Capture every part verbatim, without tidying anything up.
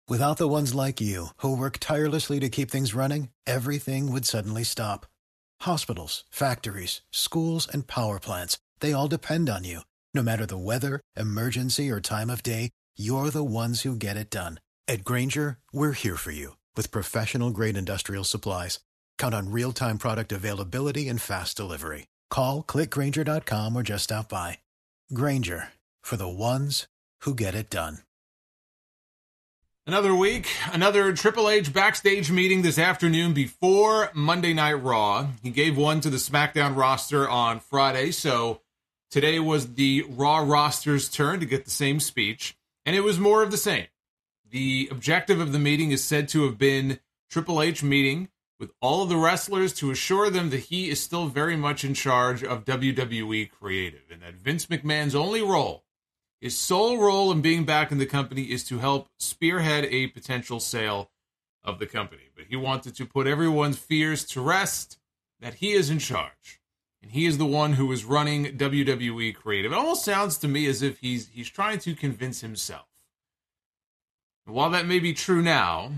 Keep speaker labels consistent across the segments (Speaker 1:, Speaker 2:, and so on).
Speaker 1: Without the ones like you, who work tirelessly to keep things running, everything would suddenly stop. Hospitals, factories, schools, and power plants, they all depend on you. No matter the weather, emergency, or time of day, you're the ones who get it done. At Grainger, we're here for you with professional-grade industrial supplies. Count on real-time product availability and fast delivery. Call, click Grainger dot com, or just stop by. Grainger, for the ones who get it done.
Speaker 2: Another week, another Triple H backstage meeting this afternoon before Monday Night Raw. He gave one to the SmackDown roster on Friday, so today was the Raw roster's turn to get the same speech, and it was more of the same. The objective of the meeting is said to have been Triple H meeting with all of the wrestlers to assure them that he is still very much in charge of W W E Creative, and that Vince McMahon's only role, his sole role in being back in the company, is to help spearhead a potential sale of the company. But he wanted to put everyone's fears to rest, that he is in charge. And he is the one who is running W W E Creative. It almost sounds to me as if he's he's trying to convince himself. And while that may be true now,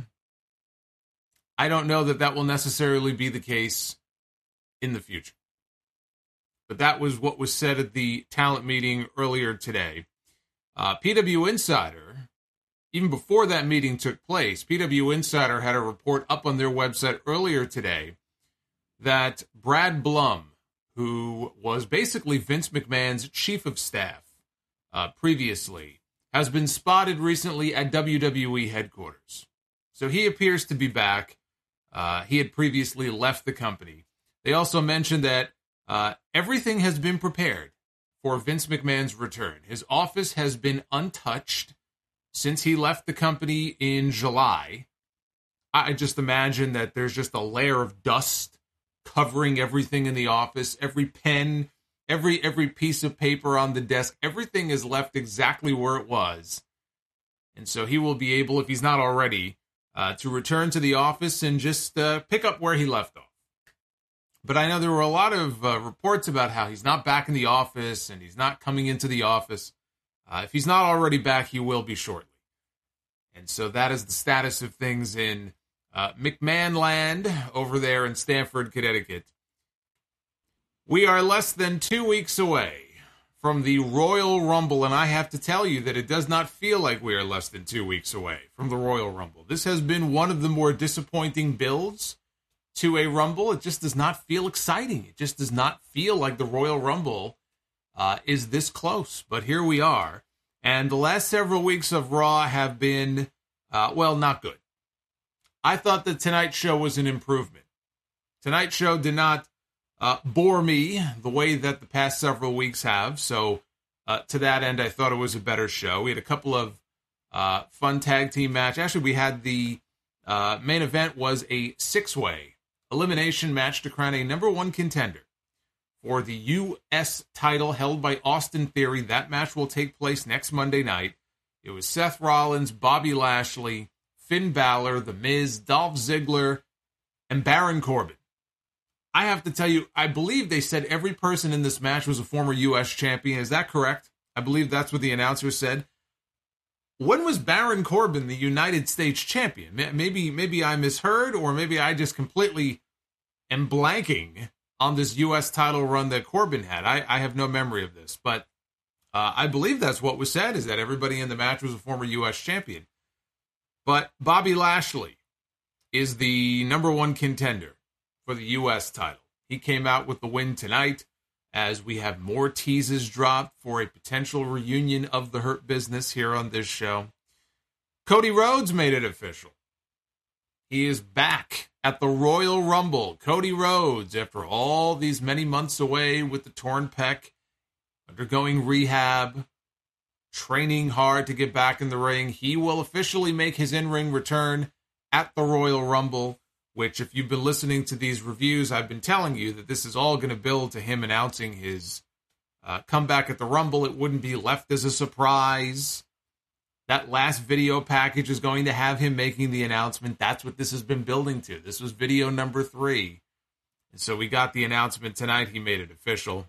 Speaker 2: I don't know that that will necessarily be the case in the future. But that was what was said at the talent meeting earlier today. Uh, P W Insider, even before that meeting took place, P W Insider had a report up on their website earlier today that Brad Blum, who was basically Vince McMahon's chief of staff uh, previously, has been spotted recently at W W E headquarters. So he appears to be back. Uh, he had previously left the company. They also mentioned that uh, everything has been prepared for Vince McMahon's return. His office has been untouched since he left the company in July. I just imagine that there's just a layer of dust covering everything in the office. Every pen, every every piece of paper on the desk, everything is left exactly where it was. And so he will be able, if he's not already, uh, to return to the office and just uh, pick up where he left off. But I know there were a lot of uh, reports about how he's not back in the office and he's not coming into the office. Uh, if he's not already back, he will be shortly. And so that is the status of things in uh, McMahon land over there in Stamford, Connecticut. We are less than two weeks away from the Royal Rumble, and I have to tell you that it does not feel like we are less than two weeks away from the Royal Rumble. This has been one of the more disappointing builds to a Rumble. It just does not feel exciting. It just does not feel like the Royal Rumble uh, is this close. But here we are. And the last several weeks of Raw have been, uh, well, not good. I thought the Tonight Show was an improvement. Tonight Show did not uh, bore me the way that the past several weeks have. So uh, to that end, I thought it was a better show. We had a couple of uh, fun tag team matches. Actually, we had the uh, main event was a six-way elimination match to crown a number one contender for the U S title held by Austin Theory. That match will take place next Monday night. It was Seth Rollins, Bobby Lashley, Finn Balor, The Miz, Dolph Ziggler, and Baron Corbin. I have to tell you, I believe they said every person in this match was a former U S champion. Is that correct? I believe that's what the announcer said. When was Baron Corbin the United States champion? Maybe maybe I misheard, or maybe I just completely am blanking on this U S title run that Corbin had. I, I have no memory of this, but uh, I believe that's what was said, is that everybody in the match was a former U S champion. But Bobby Lashley is the number one contender for the U S title. He came out with the win tonight, as we have more teases dropped for a potential reunion of the Hurt Business here on this show. Cody Rhodes made it official. He is back at the Royal Rumble. Cody Rhodes, after all these many months away with the torn pec, undergoing rehab, training hard to get back in the ring, he will officially make his in-ring return at the Royal Rumble, which, if you've been listening to these reviews, I've been telling you that this is all going to build to him announcing his uh, comeback at the Rumble. It wouldn't be left as a surprise. That last video package is going to have him making the announcement. That's what this has been building to. This was video number three. And so we got the announcement tonight. He made it official.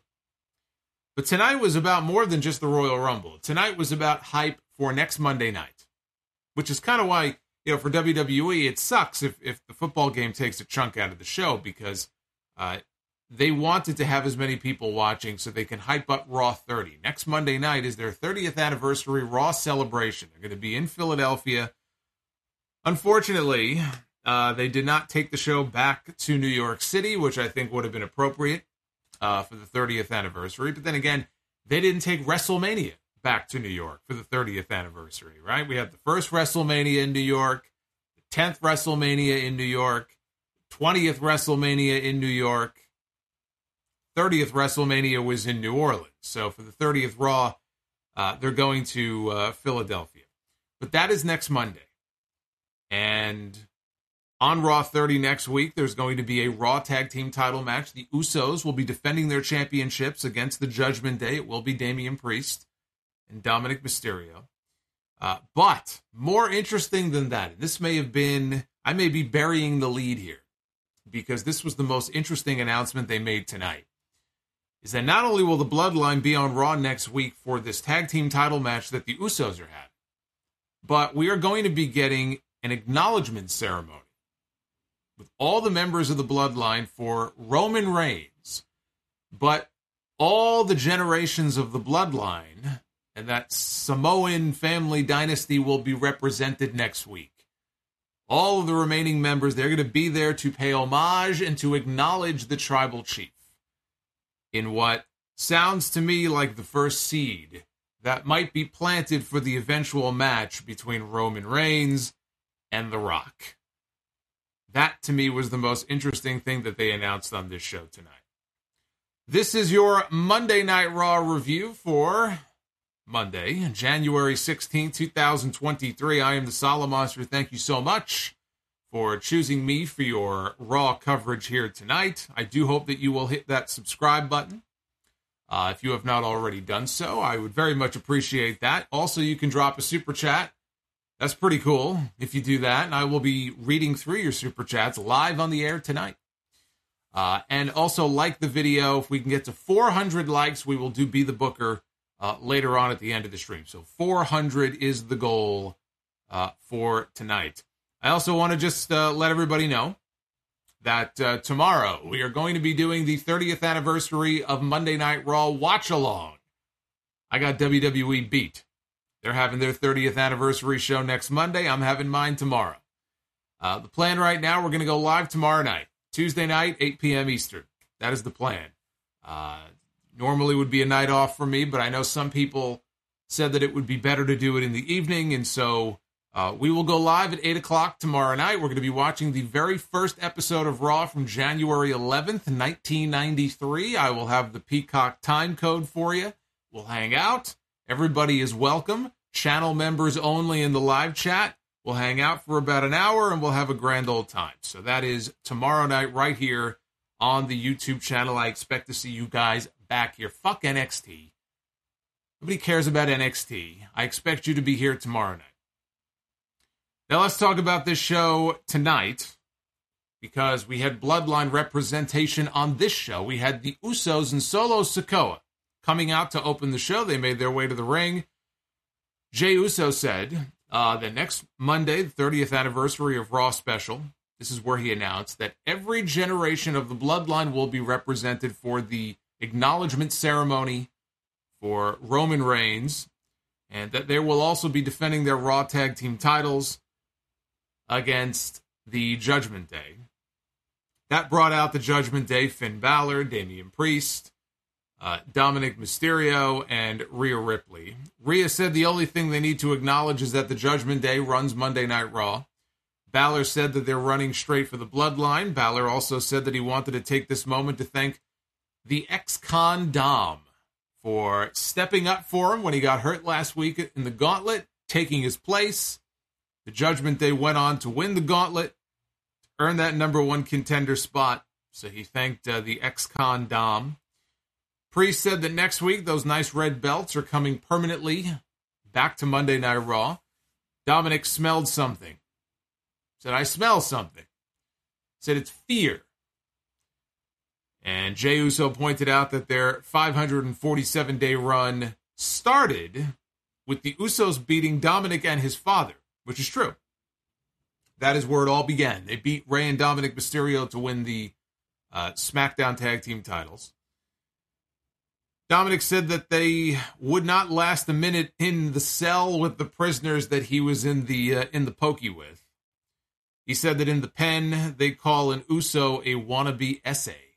Speaker 2: But tonight was about more than just the Royal Rumble. Tonight was about hype for next Monday night, which is kind of why you know, for W W E, it sucks if, if the football game takes a chunk out of the show because uh, they wanted to have as many people watching so they can hype up Raw thirty. Next Monday night is their thirtieth anniversary Raw celebration. They're going to be in Philadelphia. Unfortunately, uh, they did not take the show back to New York City, which I think would have been appropriate uh, for the thirtieth anniversary. But then again, they didn't take WrestleMania back to New York for the thirtieth anniversary, right? We had the first WrestleMania in New York, the tenth WrestleMania in New York, twentieth WrestleMania in New York, thirtieth WrestleMania was in New Orleans. So for the thirtieth Raw, uh, they're going to uh, Philadelphia. But that is next Monday. And on Raw thirty next week, there's going to be a Raw Tag Team title match. The Usos will be defending their championships against the Judgment Day. It will be Damian Priest and Dominic Mysterio. Uh, but more interesting than that, and this may have been, I may be burying the lead here, because this was the most interesting announcement they made tonight, is that not only will the Bloodline be on Raw next week for this tag team title match that the Usos are having, but we are going to be getting an acknowledgement ceremony with all the members of the Bloodline for Roman Reigns, but all the generations of the Bloodline and that Samoan family dynasty will be represented next week. All of the remaining members, they're going to be there to pay homage and to acknowledge the tribal chief in what sounds to me like the first seed that might be planted for the eventual match between Roman Reigns and The Rock. That, to me, was the most interesting thing that they announced on this show tonight. This is your Monday Night Raw review for Monday, January sixteenth, twenty twenty-three. I am the Solomonster. Thank you so much for choosing me for your Raw coverage here tonight. I do hope that you will hit that subscribe button. Uh, if you have not already done so, I would very much appreciate that. Also, you can drop a super chat. That's pretty cool if you do that, and I will be reading through your super chats live on the air tonight. Uh, and also like the video. If we can get to four hundred likes, we will do Be the Booker uh, later on at the end of the stream. So four hundred is the goal uh, for tonight. I also want to just uh, let everybody know that uh, tomorrow we are going to be doing the thirtieth anniversary of Monday Night Raw Watch Along. I got W W E beat. They're having their thirtieth anniversary show next Monday. I'm having mine tomorrow. Uh, the plan right now, we're going to go live tomorrow night, Tuesday night, eight p.m. Eastern. That is the plan. Uh, normally would be a night off for me, but I know some people said that it would be better to do it in the evening, and so uh, we will go live at eight o'clock tomorrow night. We're going to be watching the very first episode of Raw from January eleventh, nineteen ninety-three. I will have the Peacock time code for you. We'll hang out. Everybody is welcome. Channel members only in the live chat. We'll hang out for about an hour, and we'll have a grand old time. So that is tomorrow night right here on the YouTube channel. I expect to see you guys back here. Fuck N X T. Nobody cares about N X T. I expect you to be here tomorrow night. Now let's talk about this show tonight, because we had Bloodline representation on this show. We had the Usos and Solo Sikoa coming out to open the show. They made their way to the ring. Jey Uso said uh, that next Monday, the thirtieth anniversary of Raw Special, this is where he announced that every generation of the Bloodline will be represented for the acknowledgement ceremony for Roman Reigns, and that they will also be defending their Raw Tag Team titles against the Judgment Day. That brought out the Judgment Day, Finn Balor, Damian Priest, Uh, Dominic Mysterio, and Rhea Ripley. Rhea said the only thing they need to acknowledge is that the Judgment Day runs Monday Night Raw. Balor said that they're running straight for the Bloodline. Balor also said that he wanted to take this moment to thank the ex-con Dom for stepping up for him when he got hurt last week in the Gauntlet, taking his place. The Judgment Day went on to win the Gauntlet, earn that number one contender spot, so he thanked uh, the ex-con Dom. Priest said that next week, those nice red belts are coming permanently back to Monday Night Raw. Dominic smelled something. Said, I smell something. Said, it's fear. And Jey Uso pointed out that their five hundred forty-seven day run started with the Usos beating Dominic and his father, which is true. That is where it all began. They beat Rey and Dominic Mysterio to win the uh, SmackDown Tag Team titles. Dominic said that they would not last a minute in the cell with the prisoners that he was in the uh, in the pokey with. He said that in the pen, they call an Uso a wannabe essay.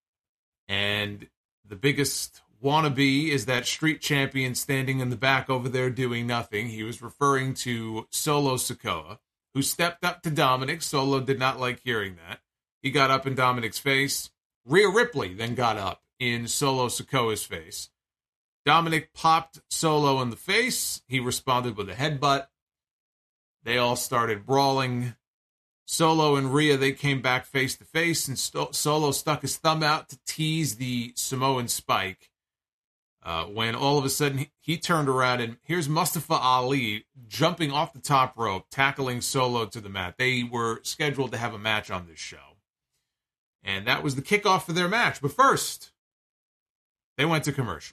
Speaker 2: And the biggest wannabe is that street champion standing in the back over there doing nothing. He was referring to Solo Sikoa, who stepped up to Dominic. Solo did not like hearing that. He got up in Dominic's face. Rhea Ripley then got up in Solo Sikoa's face. Dominic popped Solo in the face. He responded with a headbutt. They all started brawling. Solo and Rhea, they came back face to face, and Sto- Solo stuck his thumb out to tease the Samoan Spike. Uh, when all of a sudden he, he turned around, and here's Mustafa Ali jumping off the top rope, tackling Solo to the mat. They were scheduled to have a match on this show. And that was the kickoff for their match. But first, they went to commercial.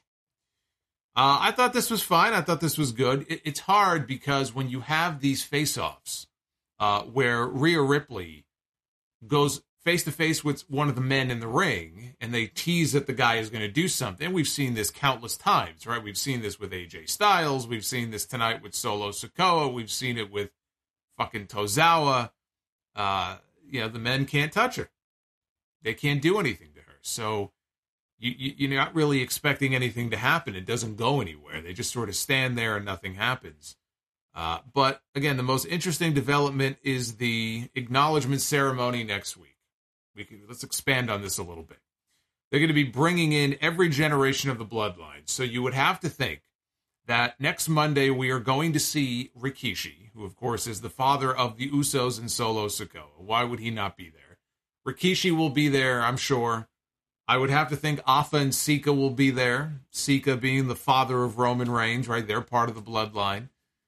Speaker 2: Uh, I thought this was fine. I thought this was good. It, it's hard because when you have these face-offs uh, where Rhea Ripley goes face-to-face with one of the men in the ring and they tease that the guy is going to do something. And we've seen this countless times, right? We've seen this with A J Styles. We've seen this tonight with Solo Sikoa. We've seen it with fucking Tozawa. Uh, you know, the men can't touch her. They can't do anything to her. So you, you, you're not really expecting anything to happen. It doesn't go anywhere. They just sort of stand there and nothing happens. Uh, but again, the most interesting development is the acknowledgement ceremony next week. We can, let's expand on this a little bit. They're going to be bringing in every generation of the bloodline. So you would have to think that next Monday we are going to see Rikishi, who of course is the father of the Usos and Solo Sikoa. Why would he not be there? Rikishi will be there, I'm sure. I would have to think Afa and Sika will be there. Sika being the father of Roman Reigns, right? They're part of the bloodline.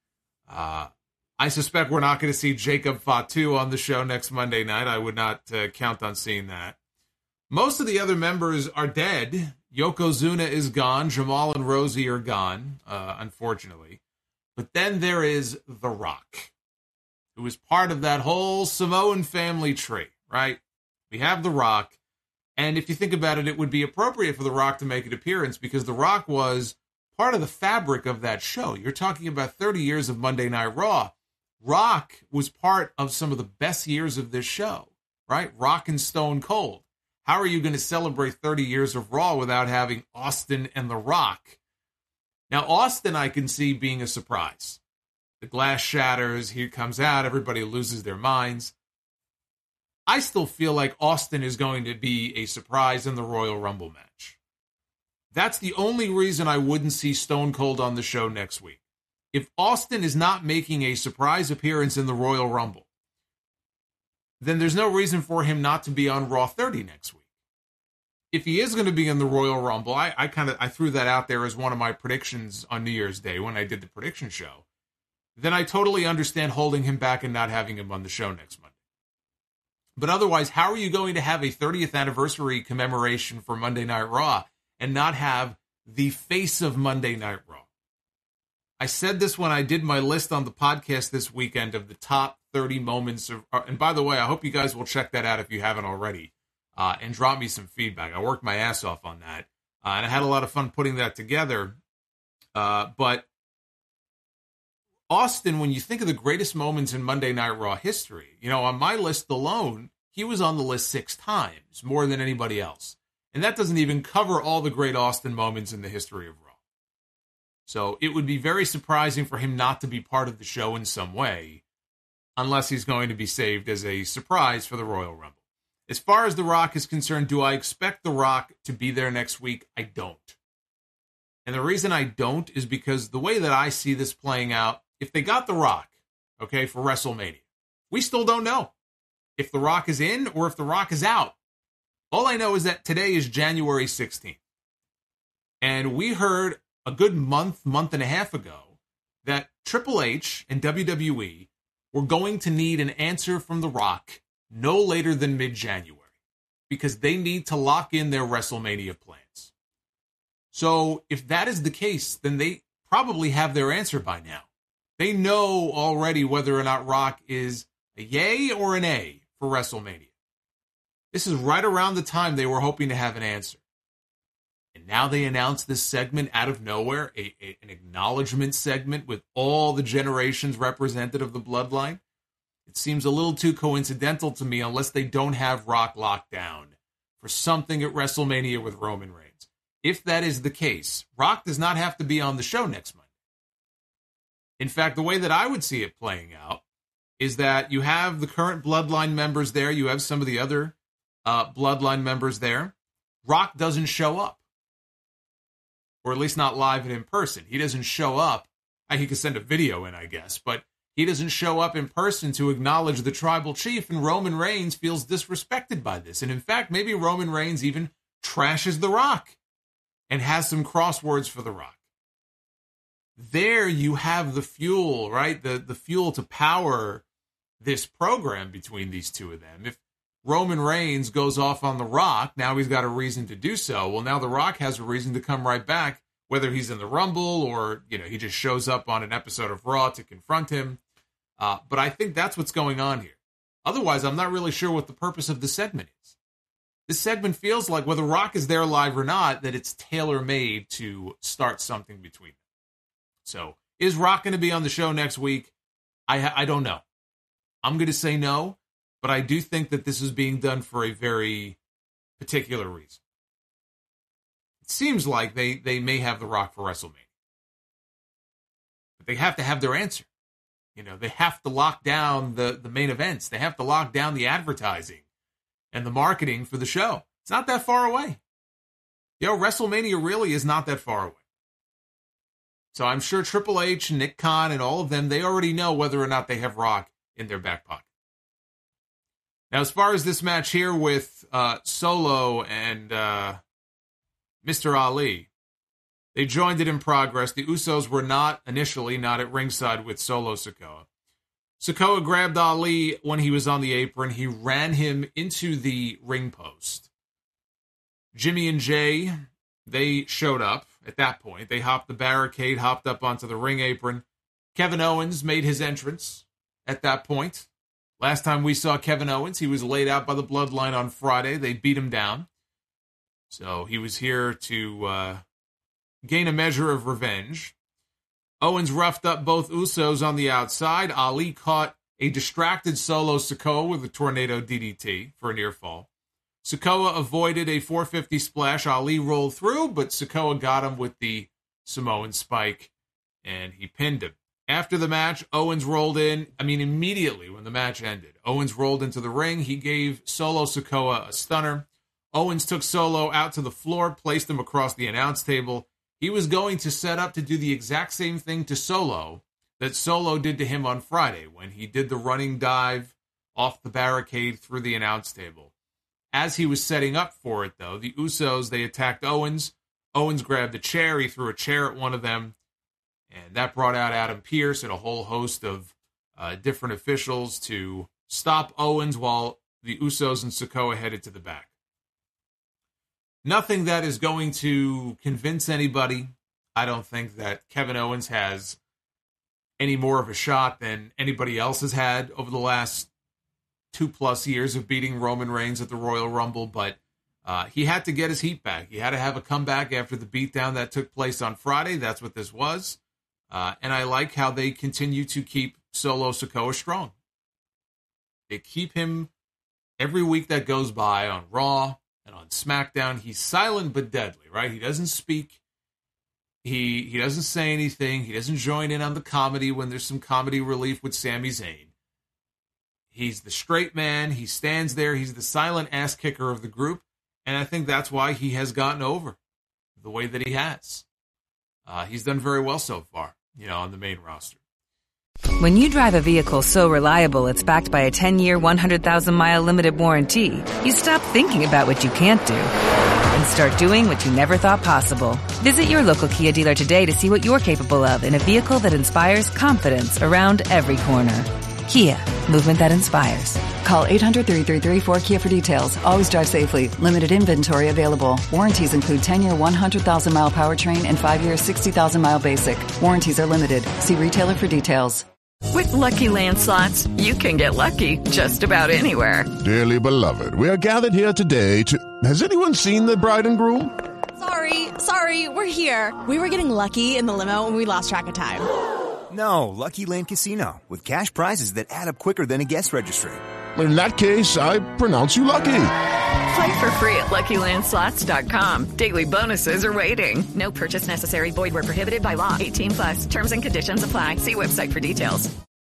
Speaker 2: Uh, I suspect we're not going to see Jacob Fatu on the show next Monday night. I would not uh, count on seeing that. Most of the other members are dead. Yokozuna is gone. Jamal and Rosie are gone, uh, unfortunately. But then there is The Rock, who is part of that whole Samoan family tree, right? We have The Rock. And if you think about it, it would be appropriate for The Rock to make an appearance because The Rock was part of the fabric of that show. You're talking about thirty years of Monday Night Raw. Rock was part of some of the best years of this show, right? Rock and Stone Cold. How are you going to celebrate thirty years of Raw without having Austin and The Rock? Now, Austin I can see being a surprise. The glass shatters, he comes out, everybody loses their minds. I still feel like Austin is going to be a surprise in the Royal Rumble match. That's the only reason I wouldn't see Stone Cold on the show next week. If Austin is not making a surprise appearance in the Royal Rumble, then there's no reason for him not to be on Raw thirty next week. If he is going to be in the Royal Rumble, I, I kind of I threw that out there as one of my predictions on New Year's Day when I did the prediction show. Then I totally understand holding him back and not having him on the show next Monday. But otherwise, how are you going to have a thirtieth anniversary commemoration for Monday Night Raw and not have the face of Monday Night Raw? I said this when I did my list on the podcast this weekend of the top thirty moments of, and by the way, I hope you guys will check that out if you haven't already, uh, and drop me some feedback. I worked my ass off on that, uh, and I had a lot of fun putting that together. Uh, but Austin, when you think of the greatest moments in Monday Night Raw history, you know, on my list alone, he was on the list six times, more than anybody else. And that doesn't even cover all the great Austin moments in the history of Raw. So it would be very surprising for him not to be part of the show in some way, unless he's going to be saved as a surprise for the Royal Rumble. As far as The Rock is concerned, do I expect The Rock to be there next week? I don't. And the reason I don't is because the way that I see this playing out, if they got The Rock, okay, for WrestleMania, we still don't know if The Rock is in or if The Rock is out. All I know is that today is January sixteenth. And we heard a good month, month and a half ago that Triple H and W W E were going to need an answer from The Rock no later than mid-January because they need to lock in their WrestleMania plans. So if that is the case, then they probably have their answer by now. They know already whether or not Rock is A yay or an A for WrestleMania? This is right around the time they were hoping to have an answer. And now they announce this segment out of nowhere, a, a, an acknowledgement segment with all the generations represented of the bloodline. It seems a little too coincidental to me unless they don't have Rock locked down for something at WrestleMania with Roman Reigns. If that is the case, Rock does not have to be on the show next Monday. In fact, the way that I would see it playing out is that you have the current bloodline members there. You have some of the other uh, bloodline members there. Rock doesn't show up. Or at least not live and in person. He doesn't show up. He could send a video in, I guess. But he doesn't show up in person to acknowledge the tribal chief. And Roman Reigns feels disrespected by this. And in fact, maybe Roman Reigns even trashes The Rock and has some crosswords for The Rock. There you have the fuel, right? The, the fuel to power this program between these two of them. If Roman Reigns goes off on The Rock, now he's got a reason to do so. Well, now The Rock has a reason to come right back, whether he's in the Rumble or, you know, he just shows up on an episode of Raw to confront him. Uh, but I think that's what's going on here. Otherwise, I'm not really sure what the purpose of the segment is. This segment feels like, whether Rock is there live or not, that it's tailor-made to start something between them. So, is Rock going to be on the show next week? I I don't know. I'm going to say no, but I do think that this is being done for a very particular reason. It seems like they, they may have The Rock for WrestleMania. But they have to have their answer. You know, they have to lock down the, the main events. They have to lock down the advertising and the marketing for the show. It's not that far away. You know, WrestleMania really is not that far away. So I'm sure Triple H, Nick Khan, and all of them, they already know whether or not they have Rock in their back pocket. Now, as far as this match here with uh, Solo and uh, Mister Ali, they joined it in progress. The Usos were not initially not at ringside with Solo Sikoa. Sikoa grabbed Ali when he was on the apron. He ran him into the ring post. Jimmy and Jay, they showed up at that point. They hopped the barricade, hopped up onto the ring apron. Kevin Owens made his entrance at that point. Last time we saw Kevin Owens, he was laid out by the Bloodline on Friday. They beat him down. So he was here to uh, gain a measure of revenge. Owens roughed up both Usos on the outside. Ali caught a distracted Solo Sikoa with a tornado D D T for a near fall. Sikoa avoided a four fifty splash. Ali rolled through, but Sikoa got him with the Samoan spike, and he pinned him. After the match, Owens rolled in. I mean, immediately when the match ended, Owens rolled into the ring. He gave Solo Sikoa a stunner. Owens took Solo out to the floor, placed him across the announce table. He was going to set up to do the exact same thing to Solo that Solo did to him on Friday when he did the running dive off the barricade through the announce table. As he was setting up for it, though, the Usos, they attacked Owens. Owens grabbed a chair. He threw a chair at one of them. And that brought out Adam Pearce and a whole host of uh, different officials to stop Owens while the Usos and Sikoa headed to the back. Nothing that is going to convince anybody. I don't think that Kevin Owens has any more of a shot than anybody else has had over the last two-plus years of beating Roman Reigns at the Royal Rumble, but uh, he had to get his heat back. He had to have a comeback after the beatdown that took place on Friday. That's what this was. Uh, and I like how they continue to keep Solo Sikoa strong. They keep him every week that goes by on Raw and on SmackDown. He's silent but deadly, right? He doesn't speak. He he doesn't say anything. He doesn't join in on the comedy when there's some comedy relief with Sami Zayn. He's the straight man. He stands there. He's the silent ass kicker of the group. And I think that's why he has gotten over the way that he has. Uh, he's done very well so far, you know, on the main roster.
Speaker 3: When you drive a vehicle so reliable it's backed by a ten-year, one hundred thousand mile limited warranty, you stop thinking about what you can't do and start doing what you never thought possible. Visit your local Kia dealer today to see what you're capable of in a vehicle that inspires confidence around every corner. Kia, movement that inspires.
Speaker 4: Call eight hundred, three three three, four K I A for details. Always drive safely. Limited inventory available. Warranties include ten-year, one hundred thousand mile powertrain and five-year, sixty thousand mile basic. Warranties are limited. See retailer for details.
Speaker 5: With Lucky Land Slots, you can get lucky just about anywhere.
Speaker 6: Dearly beloved, we are gathered here today to... Has anyone seen the bride and groom?
Speaker 7: Sorry, sorry, we're here. We were getting lucky in the limo and we lost track of time.
Speaker 8: No, Lucky Land Casino, with cash prizes that add up quicker than a guest registry.
Speaker 6: In that case, I pronounce you lucky.
Speaker 5: Play for free at Lucky Land Slots dot com. Daily bonuses are waiting. No purchase necessary. Void where prohibited by law. eighteen plus. Terms and conditions apply. See website for details.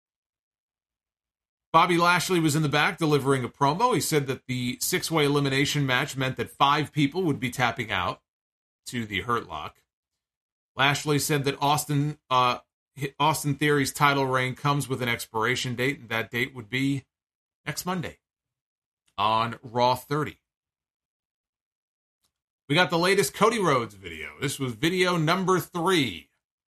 Speaker 2: Bobby Lashley was in the back delivering a promo. He said that the six-way elimination match meant that five people would be tapping out to the Hurt Lock. Lashley said that Austin uh, Austin Theory's title reign comes with an expiration date, and that date would be next Monday on Raw thirty. We got the latest Cody Rhodes video. This was video number three.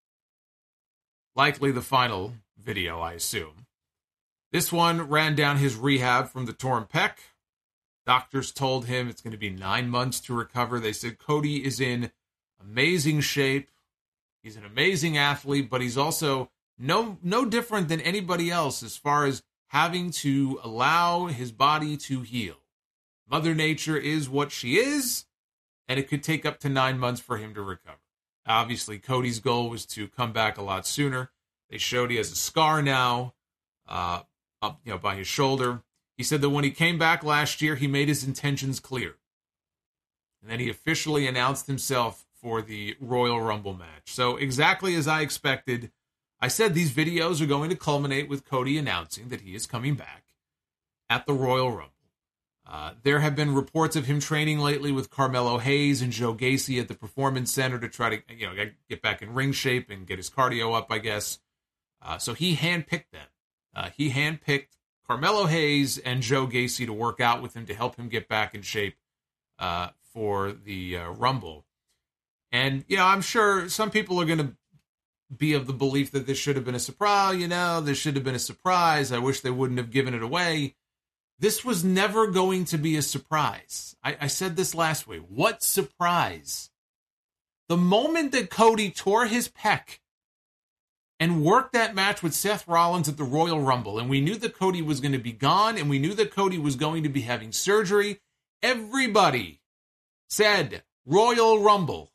Speaker 2: Likely the final video, I assume. This one ran down his rehab from the torn pec. Doctors told him it's going to be nine months to recover. They said Cody is in amazing shape. He's an amazing athlete, but he's also no no different than anybody else as far as having to allow his body to heal. Mother Nature is what she is, and it could take up to nine months for him to recover. Obviously, Cody's goal was to come back a lot sooner. They showed he has a scar now uh, up, you know, by his shoulder. He said that when he came back last year, he made his intentions clear. And then he officially announced himself for the Royal Rumble match. So exactly as I expected, I said these videos are going to culminate with Cody announcing that he is coming back at the Royal Rumble. Uh, there have been reports of him training lately with Carmelo Hayes and Joe Gacy at the Performance Center to try to, you know, get back in ring shape and get his cardio up, I guess. Uh, so he handpicked them. Uh, he handpicked Carmelo Hayes and Joe Gacy to work out with him to help him get back in shape uh, for the uh, Rumble. And, you know, I'm sure some people are going to be of the belief that this should have been a surprise. You know, this should have been a surprise. I wish they wouldn't have given it away. This was never going to be a surprise. I, I said this last week. What surprise? The moment that Cody tore his pec and worked that match with Seth Rollins at the Royal Rumble, and we knew that Cody was going to be gone, and we knew that Cody was going to be having surgery, everybody said, Royal Rumble.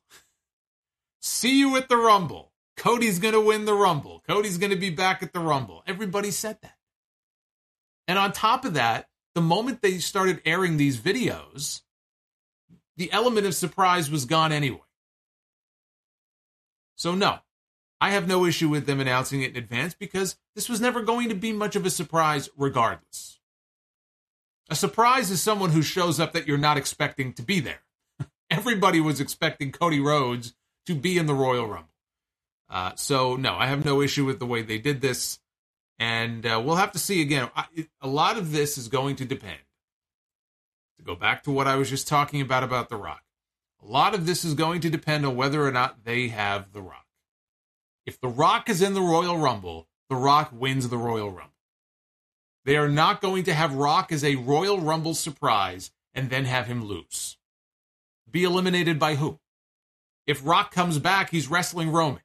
Speaker 2: See you at the Rumble. Cody's going to win the Rumble. Cody's going to be back at the Rumble. Everybody said that. And on top of that, the moment they started airing these videos, the element of surprise was gone anyway. So no, I have no issue with them announcing it in advance because this was never going to be much of a surprise regardless. A surprise is someone who shows up that you're not expecting to be there. Everybody was expecting Cody Rhodes to be in the Royal Rumble. Uh, so no, I have no issue with the way they did this. And uh, we'll have to see again. I, it, a lot of this is going to depend. To go back to what I was just talking about about The Rock. A lot of this is going to depend on whether or not they have The Rock. If The Rock is in the Royal Rumble, The Rock wins the Royal Rumble. They are not going to have Rock as a Royal Rumble surprise and then have him lose. Be eliminated by who? If Rock comes back, he's wrestling Roman.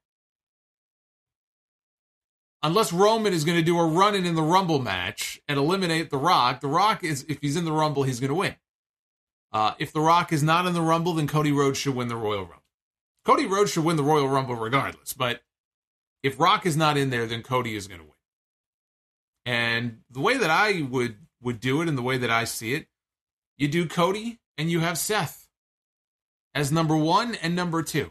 Speaker 2: Unless Roman is going to do a run-in in the Rumble match and eliminate The Rock, The Rock is, if he's in the Rumble, he's going to win. Uh, if The Rock is not in the Rumble, then Cody Rhodes should win the Royal Rumble. Cody Rhodes should win the Royal Rumble regardless, but if Rock is not in there, then Cody is going to win. And the way that I would, would do it and the way that I see it, you do Cody and you have Seth as number one and number two.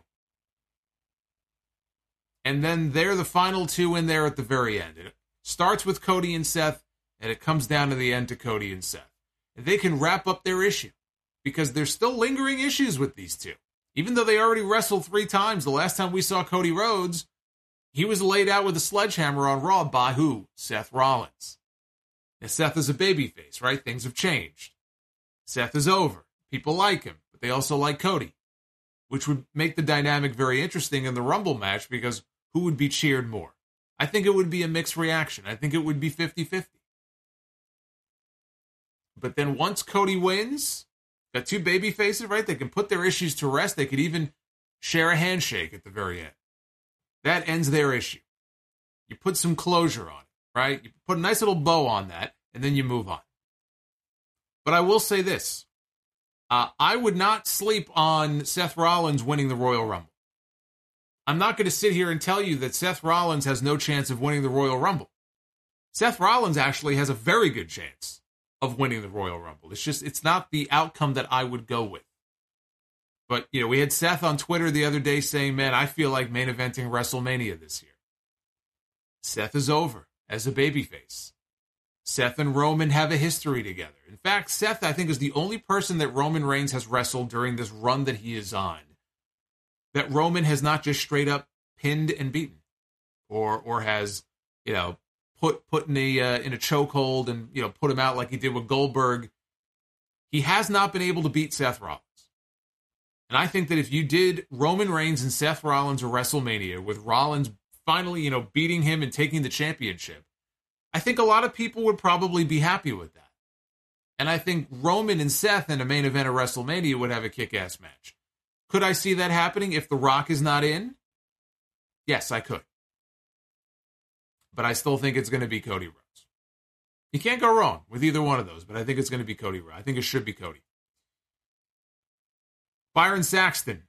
Speaker 2: And then they're the final two in there at the very end. It starts with Cody and Seth, and it comes down to the end to Cody and Seth. And they can wrap up their issue, because there's still lingering issues with these two. Even though they already wrestled three times, the last time we saw Cody Rhodes, he was laid out with a sledgehammer on Raw by who? Seth Rollins. Now, Seth is a babyface, right? Things have changed. Seth is over. People like him, but they also like Cody, which would make the dynamic very interesting in the Rumble match, because who would be cheered more? I think it would be a mixed reaction. I think it would be fifty-fifty. But then once Cody wins, got two baby faces, right? They can put their issues to rest. They could even share a handshake at the very end. That ends their issue. You put some closure on it. right? You put a nice little bow on that, and then you move on. But I will say this. Uh, I would not sleep on Seth Rollins winning the Royal Rumble. I'm not going to sit here and tell you that Seth Rollins has no chance of winning the Royal Rumble. Seth Rollins actually has a very good chance of winning the Royal Rumble. It's just, it's not the outcome that I would go with. But, you know, we had Seth on Twitter the other day saying, man, I feel like main eventing WrestleMania this year. Seth is over as a babyface. Seth and Roman have a history together. In fact, Seth, I think, is the only person that Roman Reigns has wrestled during this run that he is on that Roman has not just straight up pinned and beaten, or or has, you know, put put in a uh, in a chokehold and, you know, put him out like he did with Goldberg. He has not been able to beat Seth Rollins. And I think that if you did Roman Reigns and Seth Rollins at WrestleMania with Rollins finally, you know, beating him and taking the championship, I think a lot of people would probably be happy with that. And I think Roman and Seth in a main event of WrestleMania would have a kick-ass match. Could I see that happening if The Rock is not in? Yes, I could. But I still think it's going to be Cody Rhodes. You can't go wrong with either one of those, but I think it's going to be Cody Rhodes. I think it should be Cody. Byron Saxton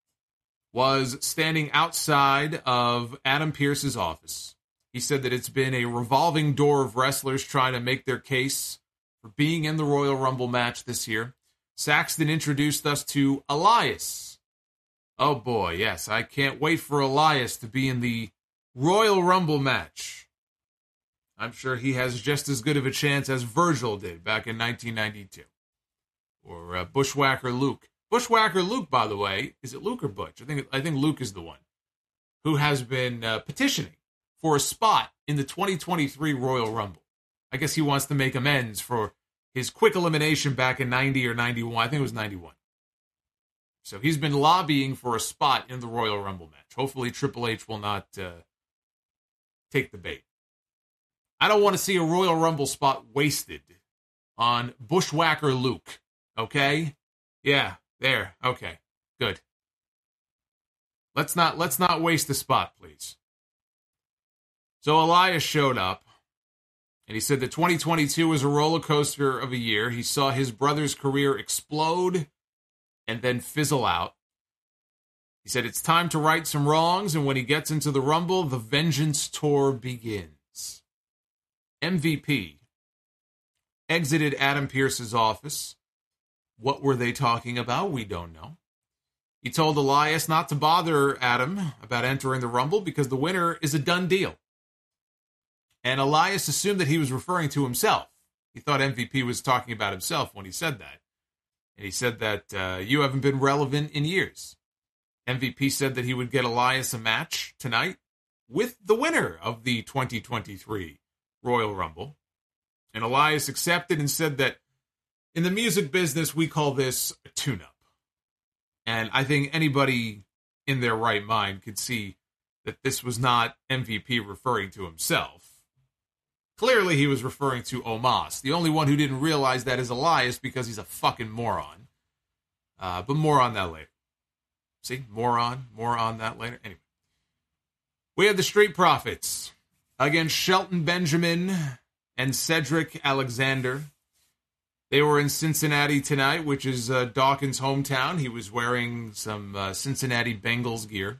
Speaker 2: was standing outside of Adam Pearce's office. He said that it's been a revolving door of wrestlers trying to make their case for being in the Royal Rumble match this year. Saxton introduced us to Elias. Oh boy, yes, I can't wait for Elias to be in the Royal Rumble match. I'm sure he has just as good of a chance as Virgil did back in nineteen ninety-two. Or uh, Bushwhacker Luke. Bushwhacker Luke, by the way, is it Luke or Butch? I think I think Luke is the one who has been uh, petitioning for a spot in the twenty twenty-three Royal Rumble. I guess he wants to make amends for his quick elimination back in ninety or ninety-one. I think it was ninety-one. So he's been lobbying for a spot in the Royal Rumble match. Hopefully Triple H will not uh, take the bait. I don't want to see a Royal Rumble spot wasted on Bushwhacker Luke. Okay? Yeah, there. Okay, good. Let's not let's not waste the spot, please. So Elias showed up, and he said that twenty twenty-two was a roller coaster of a year. He saw his brother's career explode and then fizzle out. He said it's time to right some wrongs, and when he gets into the Rumble, the Vengeance Tour begins. M V P exited Adam Pearce's office. What were they talking about? We don't know. He told Elias not to bother Adam about entering the Rumble because the winner is a done deal. And Elias assumed that he was referring to himself. He thought M V P was talking about himself when he said that. And he said that uh, you haven't been relevant in years. M V P said that he would get Elias a match tonight with the winner of the twenty twenty-three Royal Rumble. And Elias accepted and said that in the music business, we call this a tune-up. And I think anybody in their right mind could see that this was not M V P referring to himself. Clearly, he was referring to Omos. The only one who didn't realize that is Elias because he's a fucking moron. Uh, but more on that later. See? More on. More on that later. Anyway. We have the Street Profits against Shelton Benjamin and Cedric Alexander. They were in Cincinnati tonight, which is uh, Dawkins' hometown. He was wearing some uh, Cincinnati Bengals gear.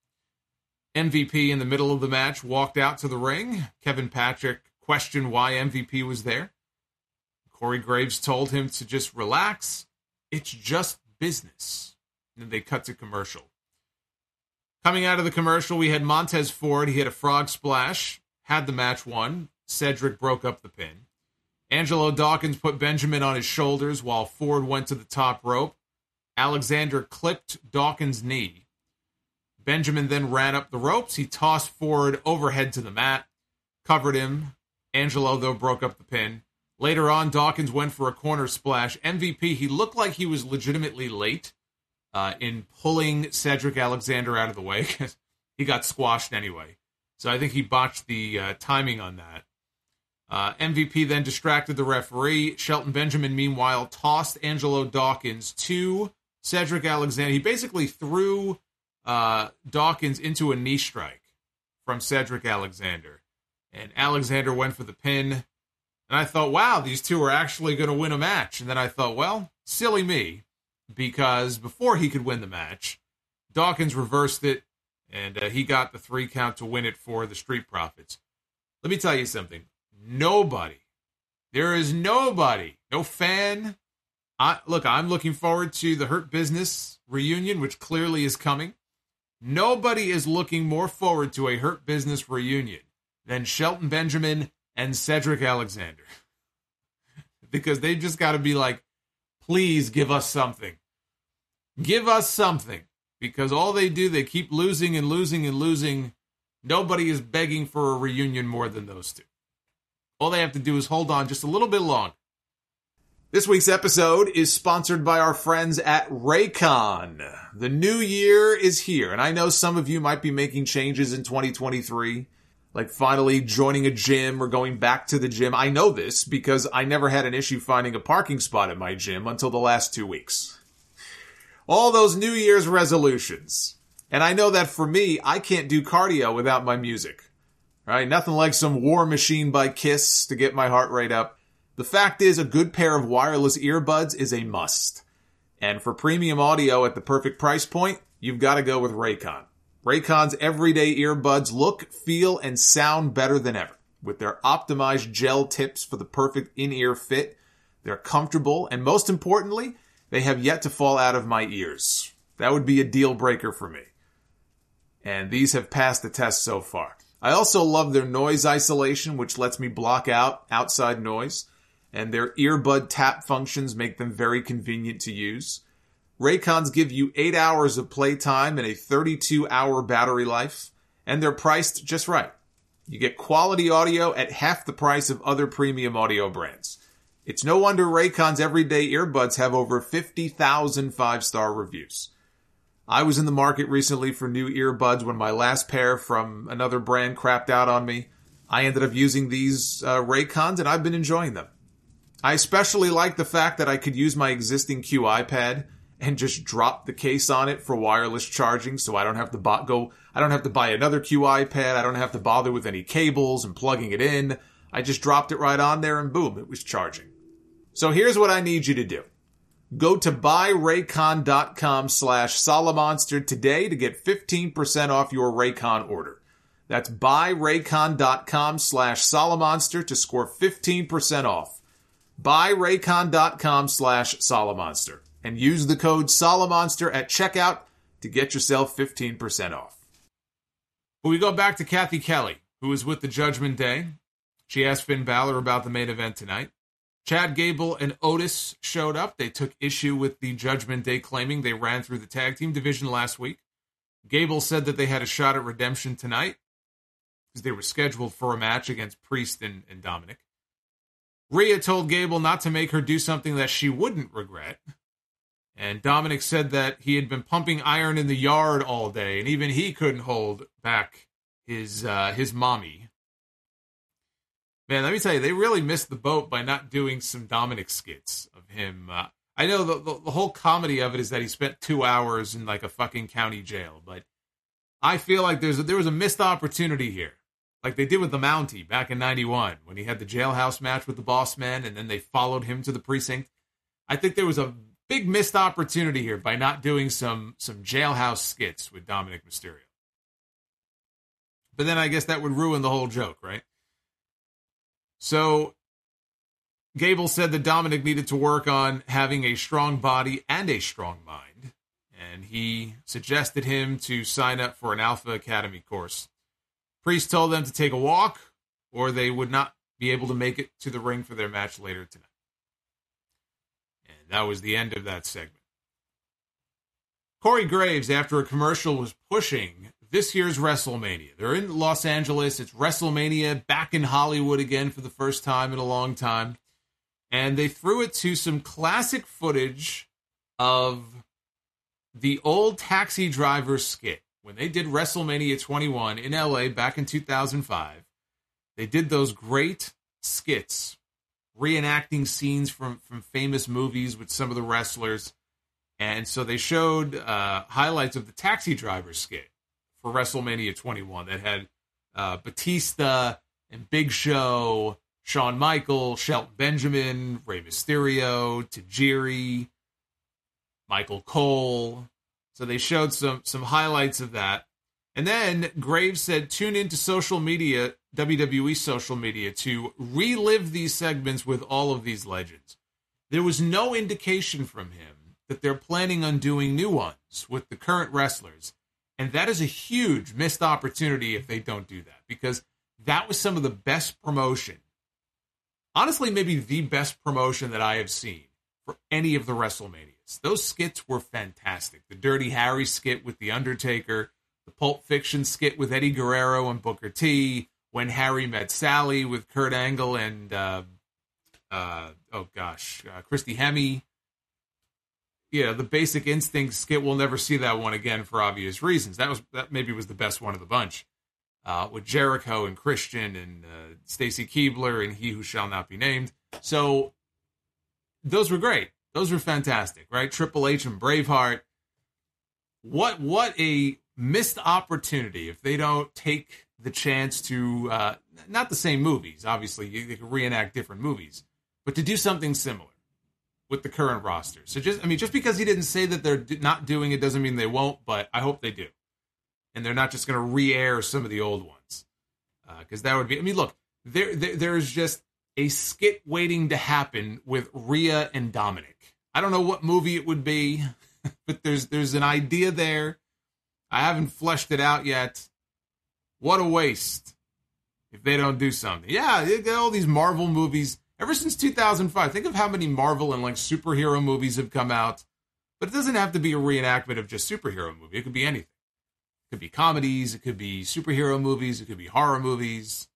Speaker 2: M V P in the middle of the match walked out to the ring. Kevin Patrick questioned why M V P was there. Corey Graves told him to just relax. It's just business. And then they cut to commercial. Coming out of the commercial, we had Montez Ford. He hit a frog splash, had the match won. Cedric broke up the pin. Angelo Dawkins put Benjamin on his shoulders while Ford went to the top rope. Alexander clipped Dawkins' knee. Benjamin then ran up the ropes. He tossed Ford overhead to the mat, covered him. Angelo, though, broke up the pin. Later on, Dawkins went for a corner splash. M V P, he looked like he was legitimately late uh, in pulling Cedric Alexander out of the way because he got squashed anyway. So I think he botched the uh, timing on that. Uh, M V P then distracted the referee. Shelton Benjamin, meanwhile, tossed Angelo Dawkins to Cedric Alexander. He basically threw uh, Dawkins into a knee strike from Cedric Alexander. and Alexander went for the pin. And I thought, wow, these two are actually going to win a match. And then I thought, well, silly me, because before he could win the match, Dawkins reversed it, and uh, he got the three count to win it for the Street Profits. Let me tell you something. Nobody, there is nobody, no fan. I, look, I'm looking forward to the Hurt Business reunion, which clearly is coming. Nobody is looking more forward to a Hurt Business reunion than Shelton Benjamin and Cedric Alexander. Because they've just got to be like, please give us something. Give us something. Because all they do, they keep losing and losing and losing. Nobody is begging for a reunion more than those two. All they have to do is hold on just a little bit longer. This week's episode is sponsored by our friends at Raycon. The new year is here, and I know some of you might be making changes in twenty twenty-three, like finally joining a gym or going back to the gym. I know this because I never had an issue finding a parking spot at my gym until the last two weeks. All those New Year's resolutions. And I know that for me, I can't do cardio without my music. Right? Nothing like some War Machine by Kiss to get my heart rate up. The fact is, a good pair of wireless earbuds is a must. And for premium audio at the perfect price point, you've got to go with Raycon. Raycon's everyday earbuds look, feel, and sound better than ever. With their optimized gel tips for the perfect in-ear fit, they're comfortable, and most importantly, they have yet to fall out of my ears. That would be a deal breaker for me. And these have passed the test so far. I also love their noise isolation, which lets me block out outside noise. And their earbud tap functions make them very convenient to use. Raycons give you eight hours of playtime and a thirty-two hour battery life. And they're priced just right. You get quality audio at half the price of other premium audio brands. It's no wonder Raycon's everyday earbuds have over fifty thousand five-star reviews. I was in the market recently for new earbuds when my last pair from another brand crapped out on me. I ended up using these uh, Raycons, and I've been enjoying them. I especially like the fact that I could use my existing Q iPad and just drop the case on it for wireless charging, so I don't have to bo- go. I don't have to buy another Q iPad. I don't have to bother with any cables and plugging it in. I just dropped it right on there, and boom, it was charging. So here's what I need you to do. Go to buyraycon.com slash Solomonster today to get fifteen percent off your Raycon order. That's buyraycon.com slash Solomonster to score fifteen percent off. buyraycon.com slash Solomonster. And use the code Solomonster at checkout to get yourself fifteen percent off. Well, we go back to Kathy Kelly, who was with the Judgment Day. She asked Finn Balor about the main event tonight. Chad Gable and Otis showed up. They took issue with the Judgment Day, claiming they ran through the tag team division last week. Gable said that they had a shot at redemption tonight because they were scheduled for a match against Priest and, and Dominic. Rhea told Gable not to make her do something that she wouldn't regret. And Dominic said that he had been pumping iron in the yard all day, and even he couldn't hold back his uh, his mommy. Man, let me tell you, they really missed the boat by not doing some Dominic skits of him. Uh, I know the, the the whole comedy of it is that he spent two hours in like a fucking county jail, but I feel like there's a, there was a missed opportunity here, like they did with the Mountie back in ninety-one when he had the jailhouse match with the Boss Man, and then they followed him to the precinct. I think there was a big missed opportunity here by not doing some some jailhouse skits with Dominic Mysterio. But then I guess that would ruin the whole joke, right? So, Gable said that Dominic needed to work on having a strong body and a strong mind, and he suggested him to sign up for an Alpha Academy course. Priest told them to take a walk, or they would not be able to make it to the ring for their match later tonight. And that was the end of that segment. Corey Graves, after a commercial, was pushing this year's WrestleMania. They're in Los Angeles. It's WrestleMania back in Hollywood again for the first time in a long time. And they threw it to some classic footage of the old Taxi Driver skit. When they did WrestleMania twenty-one in L A back in two thousand five, they did those great skits, reenacting scenes from, from famous movies with some of the wrestlers. And so they showed uh, highlights of the Taxi Driver skit for WrestleMania twenty-one that had uh, Batista and Big Show, Shawn Michaels, Shelton Benjamin, Rey Mysterio, Tajiri, Michael Cole. So they showed some some highlights of that. And then Graves said, tune into social media, W W E social media, to relive these segments with all of these legends. There was no indication from him that they're planning on doing new ones with the current wrestlers. And that is a huge missed opportunity if they don't do that, because that was some of the best promotion. Honestly, maybe the best promotion that I have seen for any of the WrestleManias. Those skits were fantastic. The Dirty Harry skit with The Undertaker, the Pulp Fiction skit with Eddie Guerrero and Booker T, When Harry Met Sally with Kurt Angle and, uh, uh, oh gosh, uh, Christy Hemme. Yeah, the Basic Instinct skit, we'll never see that one again for obvious reasons. That was that maybe was the best one of the bunch. Uh, with Jericho and Christian and uh, Stacy Keibler and He Who Shall Not Be Named. So those were great. Those were fantastic, right? Triple H and Braveheart. What what a missed opportunity if they don't take the chance to, uh, not the same movies, obviously, you, they can reenact different movies, but to do something similar with the current roster. So just, I mean, just because he didn't say that they're not doing it doesn't mean they won't, but I hope they do. And they're not just going to re-air some of the old ones. Because uh, that would be, I mean, look, there, there there's just a skit waiting to happen with Rhea and Dominic. I don't know what movie it would be, but there's there's an idea there. I haven't fleshed it out yet. What a waste if they don't do something. Yeah, they got all these Marvel movies. Ever since two thousand five, think of how many Marvel and like superhero movies have come out. But it doesn't have to be a reenactment of just superhero movie. It could be anything. It could be comedies. It could be superhero movies. It could be horror movies.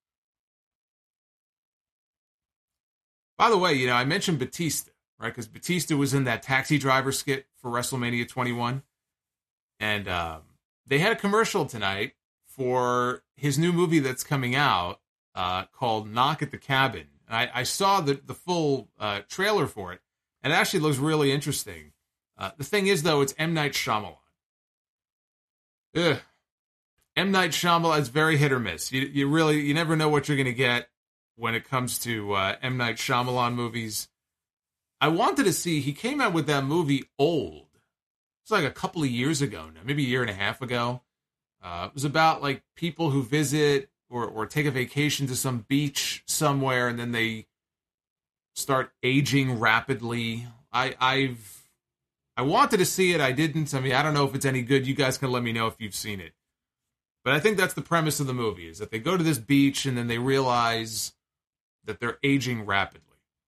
Speaker 2: By the way, you know, I mentioned Batista, right? Because Batista was in that Taxi Driver skit for WrestleMania twenty-one. And um, they had a commercial tonight for his new movie that's coming out uh, called Knock at the Cabin. And I, I saw the, the full uh, trailer for it, and it actually looks really interesting. Uh, the thing is, though, it's M. Night Shyamalan. Ugh. M. Night Shyamalan is very hit or miss. You, you really, you never know what you're going to get when it comes to uh, M. Night Shyamalan movies. I wanted to see, he came out with that movie Old. It's like a couple of years ago now, maybe a year and a half ago. Uh, it was about like people who visit or, or take a vacation to some beach somewhere, and then they start aging rapidly. I, I've I wanted to see it. I didn't. I mean, I don't know if it's any good. You guys can let me know if you've seen it. But I think that's the premise of the movie, is that they go to this beach and then they realize that they're aging rapidly.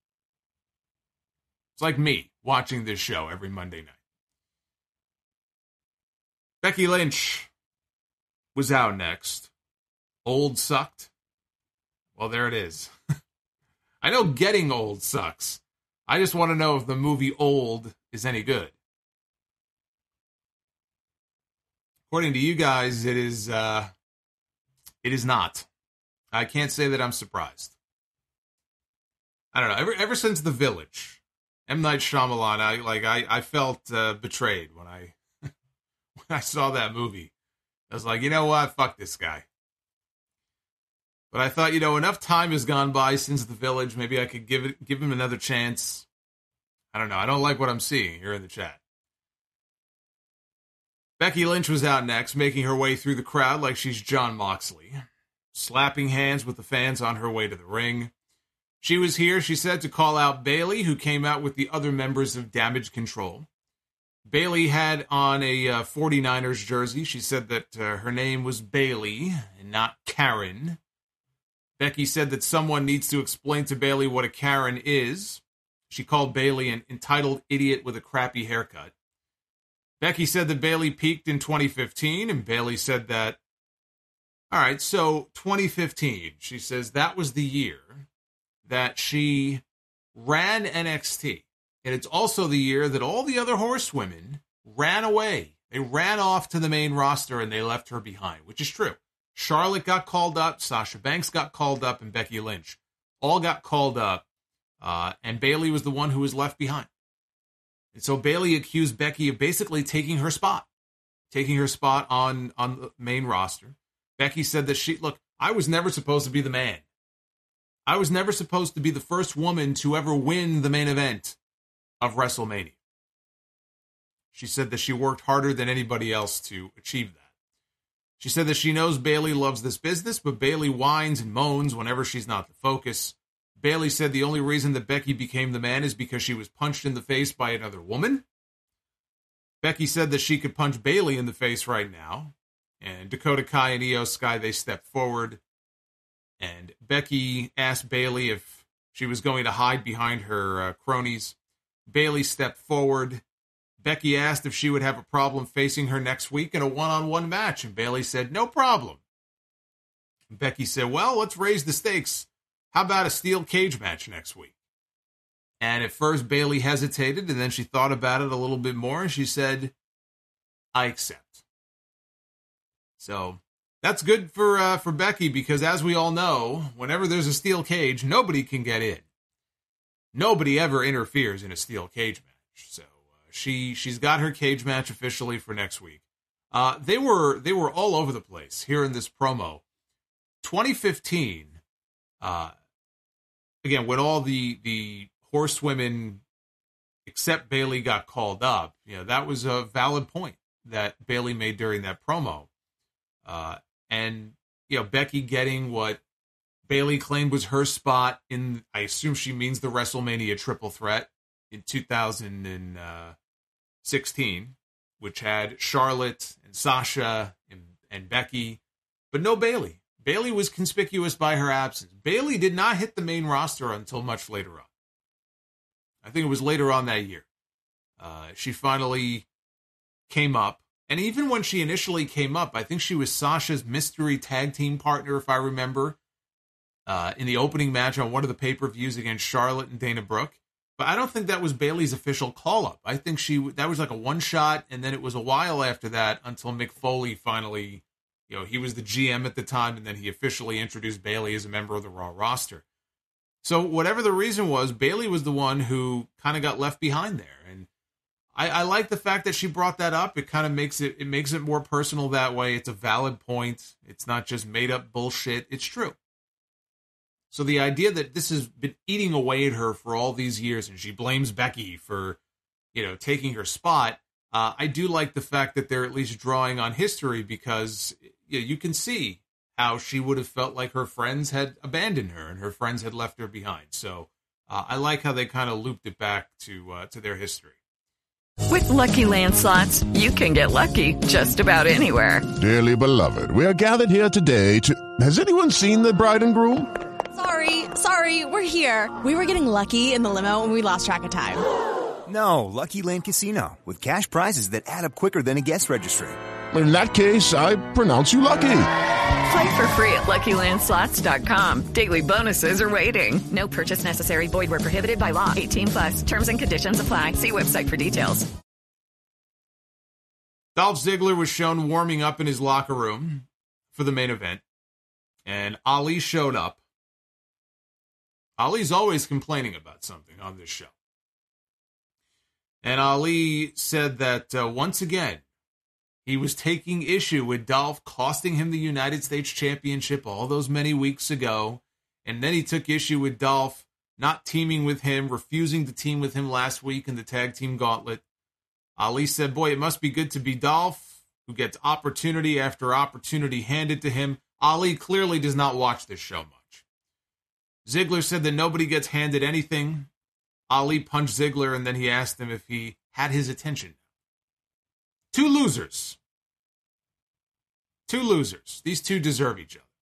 Speaker 2: It's like me watching this show every Monday night. Becky Lynch was out next. Old sucked. Well, there it is. I know getting old sucks. I just want to know if the movie Old is any good. According to you guys, it is uh, it is not. I can't say that I'm surprised. I don't know. Ever ever since The Village, M. Night Shyamalan, I like I I felt uh, betrayed when I when I saw that movie. I was like, you know what? Fuck this guy. But I thought, you know, enough time has gone by since The Village. Maybe I could give it give him another chance. I don't know. I don't like what I'm seeing here in the chat. Becky Lynch was out next, making her way through the crowd like she's Jon Moxley, slapping hands with the fans on her way to the ring. She was here, she said, to call out Bayley, who came out with the other members of Damage Control. Bayley had on a uh, 49ers jersey. She said that uh, her name was Bayley and not Karen. Becky said that someone needs to explain to Bayley what a Karen is. She called Bayley an entitled idiot with a crappy haircut. Becky said that Bayley peaked in twenty fifteen, and Bayley said that, all right, so twenty fifteen, she says that was the year that she ran N X T. And it's also the year that all the other horsewomen ran away. They ran off to the main roster and they left her behind, which is true. Charlotte got called up, Sasha Banks got called up, and Becky Lynch all got called up. Uh, and Bayley was the one who was left behind. And so Bayley accused Becky of basically taking her spot, taking her spot on, on the main roster. Becky said that she, look, I was never supposed to be the man. I was never supposed to be the first woman to ever win the main event of WrestleMania. She said that she worked harder than anybody else to achieve that. She said that she knows Bayley loves this business, but Bayley whines and moans whenever she's not the focus. Bayley said the only reason that Becky became the man is because she was punched in the face by another woman. Becky said that she could punch Bayley in the face right now. And Dakota Kai and Io Sky, they stepped forward. And Becky asked Bayley if she was going to hide behind her uh, cronies. Bayley stepped forward. Becky asked if she would have a problem facing her next week in a one-on-one match. And Bayley said, no problem. And Becky said, well, let's raise the stakes. How about a steel cage match next week? And at first, Bayley hesitated, and then she thought about it a little bit more, and she said, I accept. So that's good for uh, for Becky, because as we all know, whenever there's a steel cage, nobody can get in. Nobody ever interferes in a steel cage match. So uh, she she's got her cage match officially for next week. Uh, they were they were all over the place here in this promo. twenty fifteen, uh, again, when all the the horsewomen except Bayley got called up, you know, that was a valid point that Bayley made during that promo. Uh, and, you know, Becky getting what Bayley claimed was her spot in, I assume she means the WrestleMania triple threat in two thousand sixteen, which had Charlotte and Sasha and, and Becky, but no Bayley. Bayley was conspicuous by her absence. Bayley did not hit the main roster until much later on. I think it was later on that year. Uh, she finally came up. And even when she initially came up, I think she was Sasha's mystery tag team partner, if I remember, uh, in the opening match on one of the pay-per-views against Charlotte and Dana Brooke. But I don't think that was Bayley's official call-up. I think she that was like a one-shot, and then it was a while after that until Mick Foley finally, you know, he was the G M at the time, and then he officially introduced Bayley as a member of the Raw roster. So whatever the reason was, Bayley was the one who kind of got left behind there. And I, I like the fact that she brought that up. It kind of makes it, it makes it more personal that way. It's a valid point. It's not just made up bullshit. It's true. So the idea that this has been eating away at her for all these years and she blames Becky for, you know, taking her spot. Uh, I do like the fact that they're at least drawing on history, because you know, you can see how she would have felt like her friends had abandoned her and her friends had left her behind. So uh, I like how they kind of looped it back to uh, to their history.
Speaker 5: With Lucky Land Slots, you can get lucky just about anywhere.
Speaker 6: Dearly beloved, we are gathered here today to... Has anyone seen the bride and groom?
Speaker 7: Sorry, sorry, we're here. We were getting lucky in the limo and we lost track of time.
Speaker 8: No, Lucky Land Casino, with cash prizes that add up quicker than a guest registry.
Speaker 6: In that case, I pronounce you lucky.
Speaker 5: Play for free at Lucky Land Slots dot com. Daily bonuses are waiting. No purchase necessary. Void where prohibited by law. eighteen plus. Terms and conditions apply. See website for details.
Speaker 2: Dolph Ziggler was shown warming up in his locker room for the main event, and Ali showed up. Ali's always complaining about something on this show. And Ali said that uh, once again, he was taking issue with Dolph costing him the United States Championship all those many weeks ago. And then he took issue with Dolph not teaming with him, refusing to team with him last week in the tag team gauntlet. Ali said, boy, it must be good to be Dolph, who gets opportunity after opportunity handed to him. Ali clearly does not watch this show much. Ziggler said that nobody gets handed anything. Ali punched Ziggler, and then he asked him if he had his attention. Two losers. Two losers. These two deserve each other.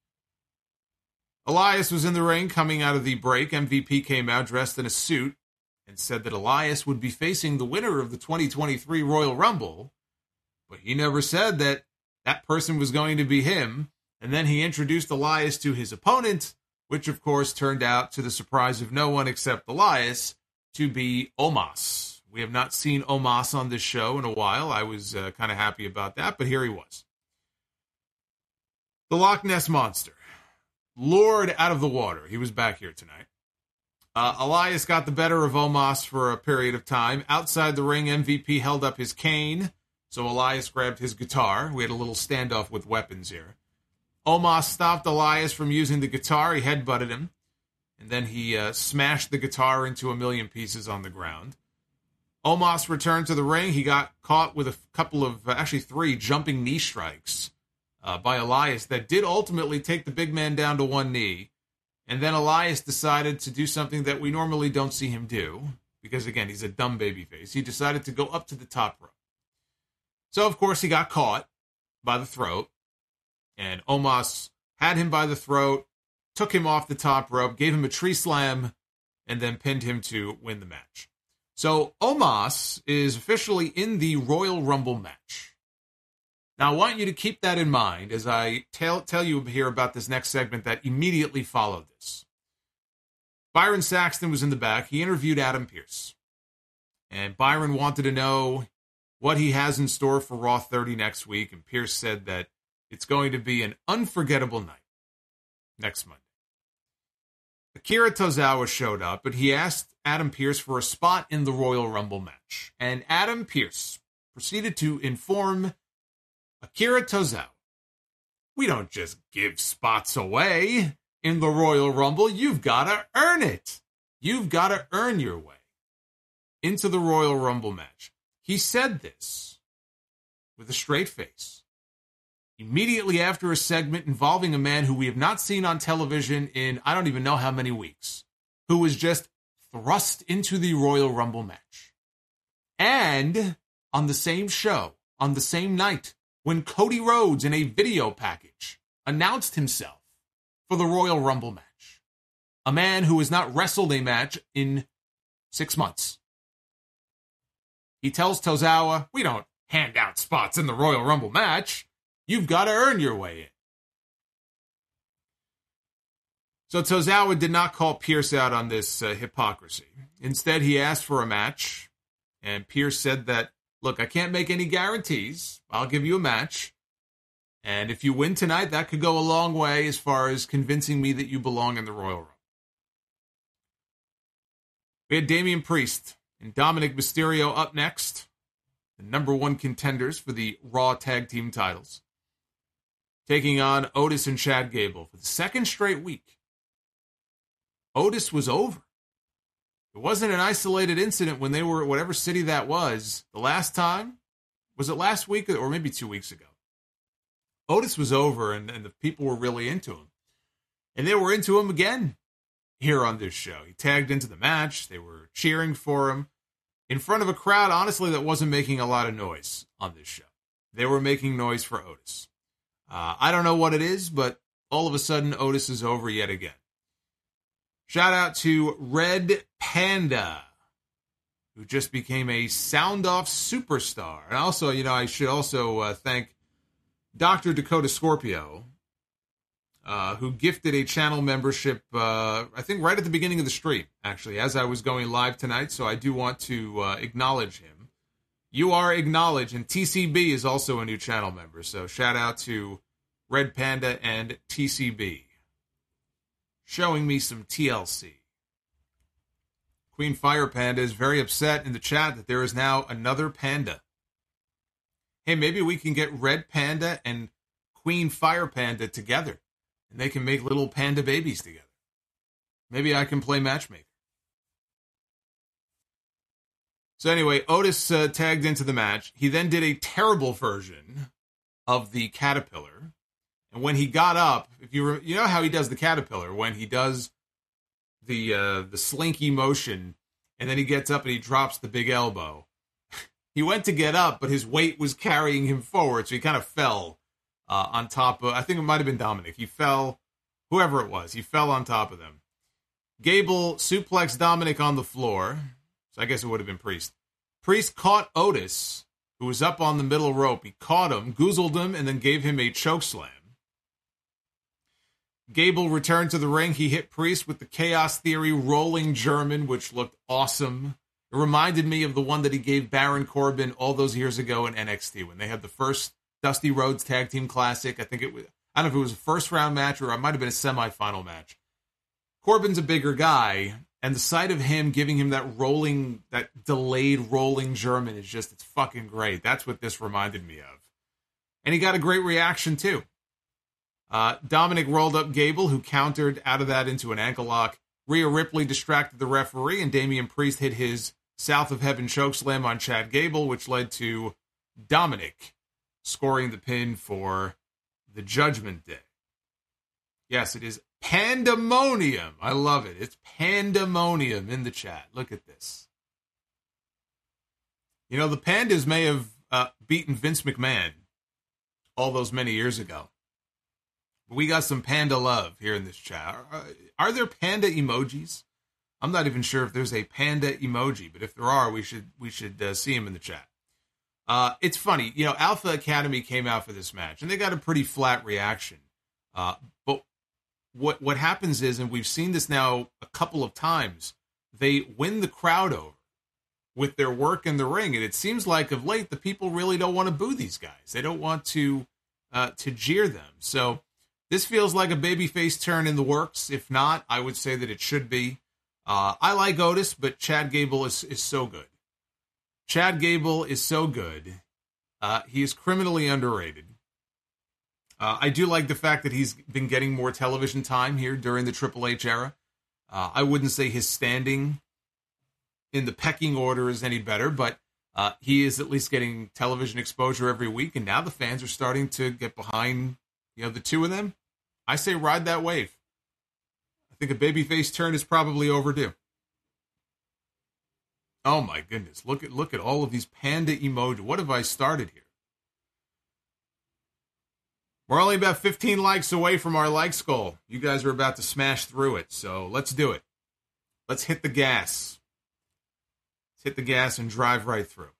Speaker 2: Elias was in the ring coming out of the break. M V P came out dressed in a suit and said that Elias would be facing the winner of the twenty twenty-three Royal Rumble, but he never said that that person was going to be him. And then he introduced Elias to his opponent, which of course turned out, to the surprise of no one except Elias, to be Omos. We have not seen Omos on this show in a while. I was uh, kind of happy about that, but here he was. The Loch Ness Monster, lured out of the water. He was back here tonight. Uh, Elias got the better of Omos for a period of time. Outside the ring, M V P held up his cane, so Elias grabbed his guitar. We had a little standoff with weapons here. Omos stopped Elias from using the guitar. He headbutted him. and then he uh, smashed the guitar into a million pieces on the ground. Omos returned to the ring. He got caught with a couple of, uh, actually three, jumping knee strikes uh, by Elias that did ultimately take the big man down to one knee. And then Elias decided to do something that we normally don't see him do, because, again, he's a dumb babyface. He decided to go up to the top rope. So, of course, he got caught by the throat, and Omos had him by the throat, took him off the top rope, gave him a tree slam, and then pinned him to win the match. So Omos is officially in the Royal Rumble match. Now, I want you to keep that in mind as I tell, tell you here about this next segment that immediately followed this. Byron Saxton was in the back. He interviewed Adam Pearce. And Byron wanted to know what he has in store for Raw thirty next week, and Pearce said that it's going to be an unforgettable night next Monday. Akira Tozawa showed up, but he asked Adam Pearce for a spot in the Royal Rumble match. And Adam Pearce proceeded to inform Akira Tozawa, we don't just give spots away in the Royal Rumble. You've got to earn it. You've got to earn your way into the Royal Rumble match. He said this with a straight face immediately after a segment involving a man who we have not seen on television in I don't even know how many weeks, who was just thrust into the Royal Rumble match. And on the same show, on the same night, when Cody Rhodes in a video package announced himself for the Royal Rumble match. A man who has not wrestled a match in six months. He tells Tozawa, we don't hand out spots in the Royal Rumble match. You've got to earn your way in. So Tozawa did not call Pearce out on this uh, hypocrisy. Instead, he asked for a match, and Pearce said that, look, I can't make any guarantees. I'll give you a match. And if you win tonight, that could go a long way as far as convincing me that you belong in the Royal Rumble. We had Damian Priest and Dominic Mysterio up next, the number one contenders for the Raw Tag Team titles, taking on Otis and Chad Gable for the second straight week. Otis was over. It wasn't an isolated incident when they were at whatever city that was. The last time, was it last week or maybe two weeks ago? Otis was over and, and the people were really into him. And they were into him again here on this show. He tagged into the match. They were cheering for him in front of a crowd, honestly, that wasn't making a lot of noise on this show. They were making noise for Otis. Uh, I don't know what it is, but all of a sudden, Otis is over yet again. Shout out to Red Panda, who just became a sound-off superstar. And also, you know, I should also uh, thank Doctor Dakota Scorpio, uh, who gifted a channel membership, uh, I think right at the beginning of the stream, actually, as I was going live tonight. So I do want to uh, acknowledge him. You are acknowledged, and T C B is also a new channel member. So shout out to Red Panda and T C B. Showing me some T L C. Queen Fire Panda is very upset in the chat that there is now another panda. Hey, maybe we can get Red Panda and Queen Fire Panda together, and they can make little panda babies together. Maybe I can play matchmaker. So anyway, Otis uh, tagged into the match. He then did a terrible version of the Caterpillar. And when he got up, if you re- you know how he does the Caterpillar, when he does the uh, the slinky motion, and then he gets up and he drops the big elbow. He went to get up, but his weight was carrying him forward, so he kind of fell uh, on top of, I think it might have been Dominic. He fell, whoever it was, he fell on top of them. Gable suplexed Dominic on the floor, so I guess it would have been Priest. Priest caught Otis, who was up on the middle rope. He caught him, goozled him, and then gave him a choke slam. Gable returned to the ring. He hit Priest with the Chaos Theory rolling German, which looked awesome. It reminded me of the one that he gave Baron Corbin all those years ago in N X T when they had the first Dusty Rhodes Tag Team Classic. I think it was, I don't know if it was a first round match or it might have been a semifinal match. Corbin's a bigger guy, and the sight of him giving him that rolling, that delayed rolling German is just, it's fucking great. That's what this reminded me of. And he got a great reaction too. Uh, Dominic rolled up Gable, who countered out of that into an ankle lock. Rhea Ripley distracted the referee, and Damian Priest hit his South of Heaven chokeslam on Chad Gable, which led to Dominic scoring the pin for the Judgment Day. Yes, it is pandemonium. I love it. It's pandemonium in the chat. Look at this. You know, the Pandas may have uh, beaten Vince McMahon all those many years ago. But we got some panda love here in this chat. Are, are there panda emojis? I'm not even sure if there's a panda emoji, but if there are, we should we should uh, see them in the chat. Uh, it's funny, you know, Alpha Academy came out for this match, and they got a pretty flat reaction. Uh, but what what happens is, and we've seen this now a couple of times, they win the crowd over with their work in the ring, and it seems like of late the people really don't want to boo these guys. They don't want to uh, to jeer them. So this feels like a babyface turn in the works. If not, I would say that it should be. Uh, I like Otis, but Chad Gable is, is so good. Chad Gable is so good. Uh, he is criminally underrated. Uh, I do like the fact that he's been getting more television time here during the Triple H era. Uh, I wouldn't say his standing in the pecking order is any better, but uh, he is at least getting television exposure every week, and now the fans are starting to get behind, you know, the two of them. I say ride that wave. I think a babyface turn is probably overdue. Oh my goodness, look at look at all of these panda emoji. What have I started here? We're only about fifteen likes away from our likes goal. You guys are about to smash through it, so let's do it. Let's hit the gas. Let's hit the gas and drive right through.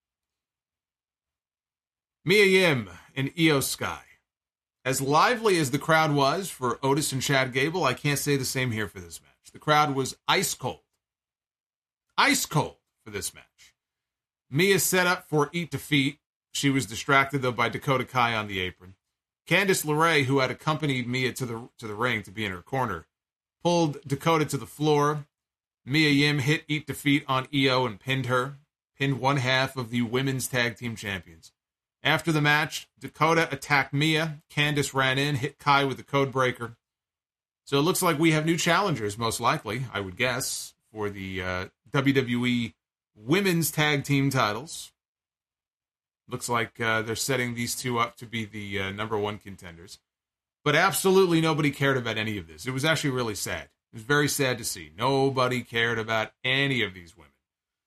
Speaker 2: Mia Yim and Io Sky. As lively as the crowd was for Otis and Chad Gable, I can't say the same here for this match. The crowd was ice cold. Ice cold for this match. Mia set up for Eat Defeat. She was distracted, though, by Dakota Kai on the apron. Candice LeRae, who had accompanied Mia to the to the ring to be in her corner, pulled Dakota to the floor. Mia Yim hit Eat Defeat on Io and pinned her. Pinned one half of the women's tag team champions. After the match, Dakota attacked Mia. Candice ran in, hit Kai with the code breaker. So it looks like we have new challengers, most likely, I would guess, for the uh, W W E women's tag team titles. Looks like uh, they're setting these two up to be the uh, number one contenders. But absolutely nobody cared about any of this. It was actually really sad. It was very sad to see. Nobody cared about any of these women.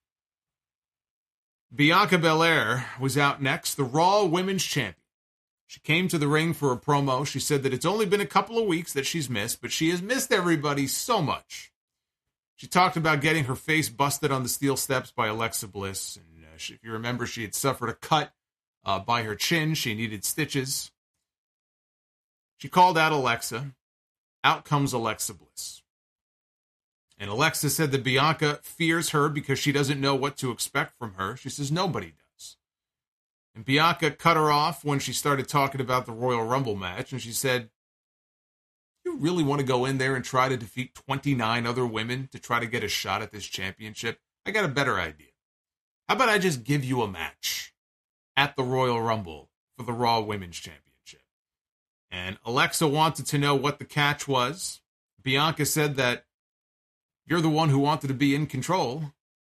Speaker 2: Bianca Belair was out next, the Raw Women's Champion. She came to the ring for a promo. She said that it's only been a couple of weeks that she's missed, but she has missed everybody so much. She talked about getting her face busted on the steel steps by Alexa Bliss. And uh, she, if you remember, she had suffered a cut uh, by her chin. She needed stitches. She called out Alexa. Out comes Alexa Bliss. And Alexa said that Bianca fears her because she doesn't know what to expect from her. She says nobody does. And Bianca cut her off when she started talking about the Royal Rumble match. And she said, you really want to go in there and try to defeat twenty-nine other women to try to get a shot at this championship? I got a better idea. How about I just give you a match at the Royal Rumble for the Raw Women's Championship? And Alexa wanted to know what the catch was. Bianca said that you're the one who wanted to be in control.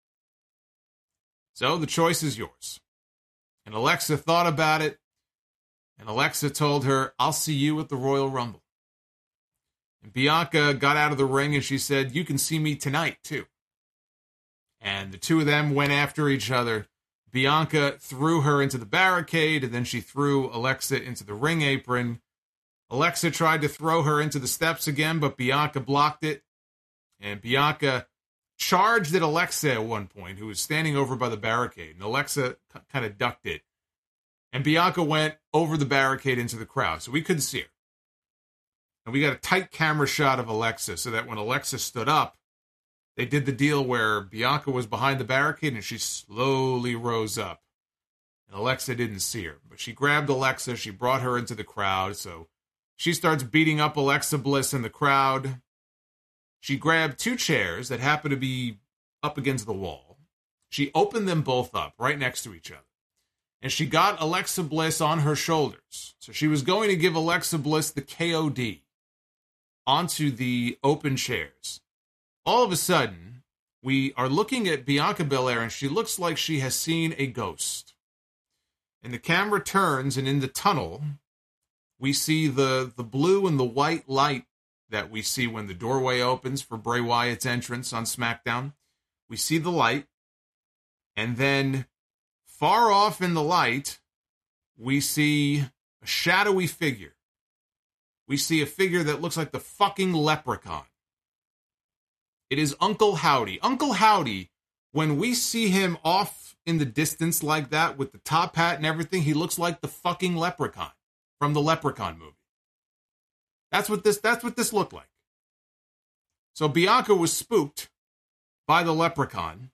Speaker 2: So the choice is yours. And Alexa thought about it. And Alexa told her, I'll see you at the Royal Rumble. And Bianca got out of the ring and she said, you can see me tonight too. And the two of them went after each other. Bianca threw her into the barricade, and then she threw Alexa into the ring apron. Alexa tried to throw her into the steps again, but Bianca blocked it. And Bianca charged at Alexa at one point, who was standing over by the barricade. And Alexa c- kind of ducked it. And Bianca went over the barricade into the crowd, so we couldn't see her. And we got a tight camera shot of Alexa, so that when Alexa stood up, they did the deal where Bianca was behind the barricade and she slowly rose up. And Alexa didn't see her. But she grabbed Alexa, she brought her into the crowd, so she starts beating up Alexa Bliss in the crowd. She grabbed two chairs that happened to be up against the wall. She opened them both up right next to each other. And she got Alexa Bliss on her shoulders. So she was going to give Alexa Bliss the K O D onto the open chairs. all of a sudden, we are looking at Bianca Belair, and she looks like she has seen a ghost. And the camera turns, and in the tunnel, we see the, the blue and the white light that we see when the doorway opens for Bray Wyatt's entrance on SmackDown. We see the light, and then far off in the light, we see a shadowy figure. We see a figure that looks like the fucking leprechaun. It is Uncle Howdy. Uncle Howdy, when we see him off in the distance like that with the top hat and everything, he looks like the fucking leprechaun from the Leprechaun movie. That's what this, that's what this looked like. So Bianca was spooked by the leprechaun.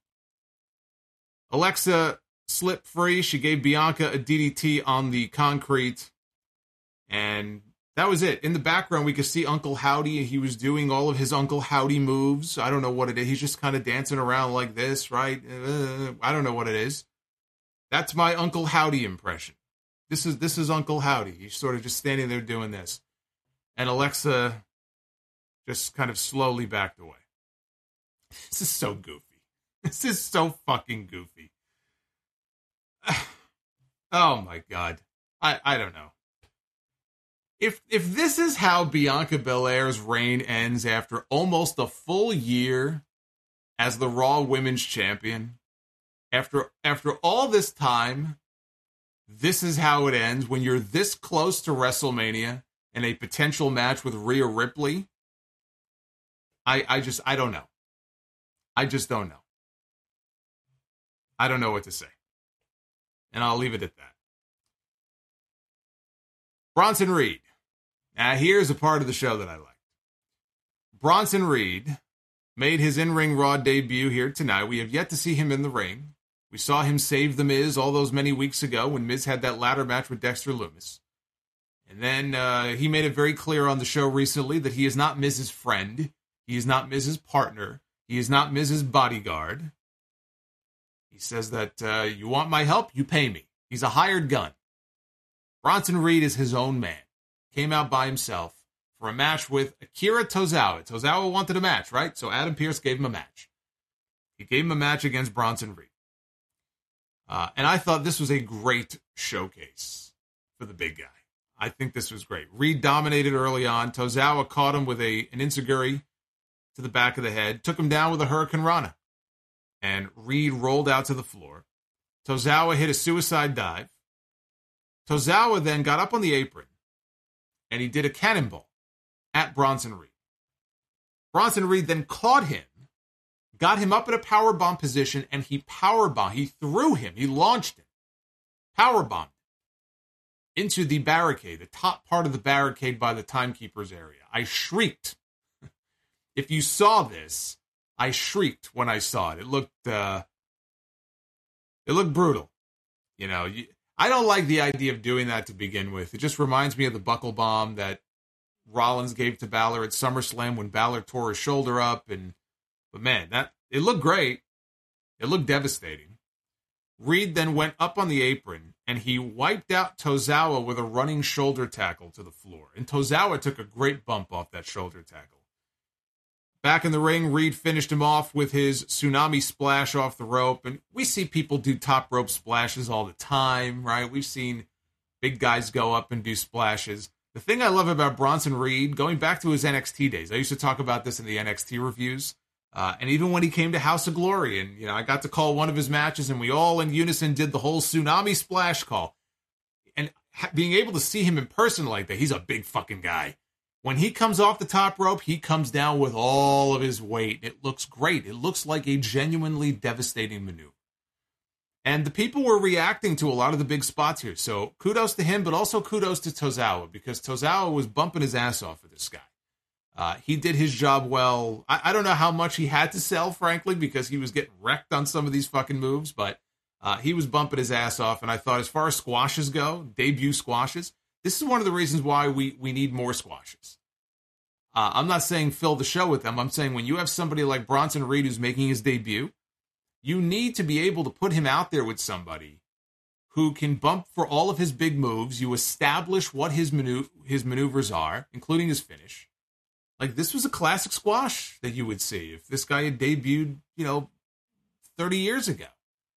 Speaker 2: Alexa slipped free. She gave Bianca a D D T on the concrete. And that was it. In the background, we could see Uncle Howdy. He was doing all of his Uncle Howdy moves. I don't know what it is. He's just kind of dancing around like this, right? Uh, I don't know what it is. That's my Uncle Howdy impression. This is this is Uncle Howdy. He's sort of just standing there doing this. And Alexa just kind of slowly backed away. This is so goofy. This is so fucking goofy. Oh my God. I, I don't know. If if this is how Bianca Belair's reign ends after almost a full year as the Raw Women's Champion, after after all this time, this is how it ends when you're this close to WrestleMania and a potential match with Rhea Ripley, I I just, I don't know. I just don't know. I don't know what to say. And I'll leave it at that. Bronson Reed. Now, here's a part of the show that I liked. Bronson Reed made his in-ring Raw debut here tonight. We have yet to see him in the ring. We saw him save The Miz all those many weeks ago when Miz had that ladder match with Dexter Lumis. And then uh, he made it very clear on the show recently that he is not Miz's friend. He is not Miz's partner. He is not Miz's bodyguard. He says that, uh, you want my help? You pay me. He's a hired gun. Bronson Reed is his own man. Came out by himself for a match with Akira Tozawa. Tozawa wanted a match, right? So Adam Pearce gave him a match. He gave him a match against Bronson Reed. Uh, and I thought this was a great showcase for the big guy. I think this was great. Reed dominated early on. Tozawa caught him with a an enziguri to the back of the head, took him down with a Hurricane Rana. And Reed rolled out to the floor. Tozawa hit a suicide dive. Tozawa then got up on the apron, and he did a cannonball at Bronson Reed. Bronson Reed then caught him, got him up in a powerbomb position, and he powerbombed. He threw him. He launched him. Powerbombed into the barricade, the top part of the barricade by the timekeeper's area. I shrieked. If you saw this, I shrieked when I saw it. It looked, uh, it looked brutal. You know, you, I don't like the idea of doing that to begin with. It just reminds me of the buckle bomb that Rollins gave to Balor at SummerSlam when Balor tore his shoulder up. And but man, that it looked great. It looked devastating. Reed then went up on the apron and he wiped out Tozawa with a running shoulder tackle to the floor. And Tozawa took a great bump off that shoulder tackle. Back in the ring, Reed finished him off with his tsunami splash off the rope. And we see people do top rope splashes all the time, right? We've seen big guys go up and do splashes. The thing I love about Bronson Reed, going back to his N X T days, I used to talk about this in the N X T reviews. Uh, and even when he came to House of Glory, and you know, I got to call one of his matches, and we all in unison did the whole tsunami splash call. And ha- being able to see him in person like that, he's a big fucking guy. When he comes off the top rope, he comes down with all of his weight. It looks great. It looks like a genuinely devastating maneuver. And the people were reacting to a lot of the big spots here. So kudos to him, but also kudos to Tozawa, because Tozawa was bumping his ass off for this guy. Uh, he did his job well. I, I don't know how much he had to sell, frankly, because he was getting wrecked on some of these fucking moves, but uh, he was bumping his ass off. And I thought as far as squashes go, debut squashes, this is one of the reasons why we, we need more squashes. Uh, I'm not saying fill the show with them. I'm saying when you have somebody like Bronson Reed who's making his debut, you need to be able to put him out there with somebody who can bump for all of his big moves. You establish what his manu- his maneuvers are, including his finish. Like, this was a classic squash that you would see if this guy had debuted, you know, thirty years ago.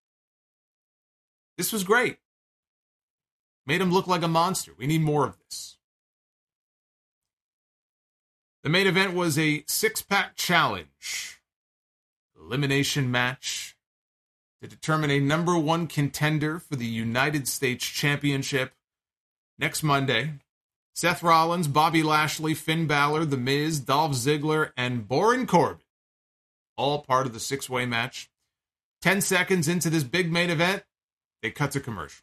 Speaker 2: This was great. Made him look like a monster. We need more of this. The main event was a six-pack challenge. Elimination match to determine a number one contender for the United States Championship next Monday. Seth Rollins, Bobby Lashley, Finn Balor, The Miz, Dolph Ziggler, and Baron Corbin. All part of the six-way match. Ten seconds into this big main event, they cut to commercial.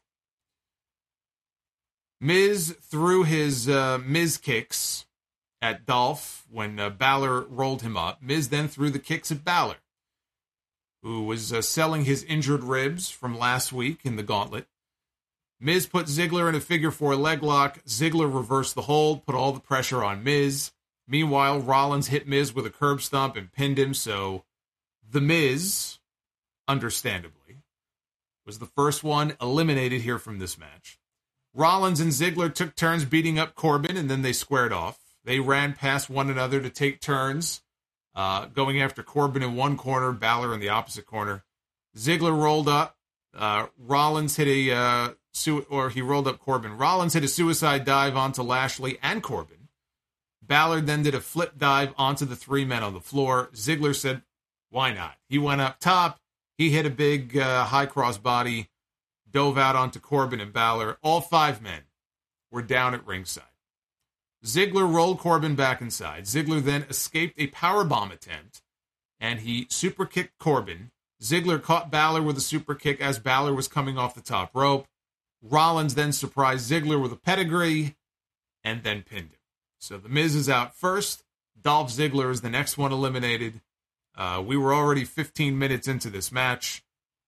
Speaker 2: Miz threw his uh, Miz kicks at Dolph when uh, Balor rolled him up. Miz then threw the kicks at Balor, who was uh, selling his injured ribs from last week in the gauntlet. Miz put Ziggler in a figure four leg lock. Ziggler reversed the hold, put all the pressure on Miz. Meanwhile, Rollins hit Miz with a curb stomp and pinned him, so The Miz, understandably, was the first one eliminated here from this match. Rollins and Ziggler took turns beating up Corbin, and then they squared off. They ran past one another to take turns, uh, going after Corbin in one corner, Balor in the opposite corner. Ziggler rolled up. Uh, Rollins hit a, uh, su- or he rolled up Corbin. Rollins hit a suicide dive onto Lashley and Corbin. Balor then did a flip dive onto the three men on the floor. Ziggler said, why not? He went up top. He hit a big uh, high cross body, dove out onto Corbin and Balor. All five men were down at ringside. Ziggler rolled Corbin back inside. Ziggler then escaped a powerbomb attempt, and he super kicked Corbin. Ziggler caught Balor with a super kick as Balor was coming off the top rope. Rollins then surprised Ziggler with a pedigree and then pinned him. So The Miz is out first. Dolph Ziggler is the next one eliminated. Uh, we were already fifteen minutes into this match.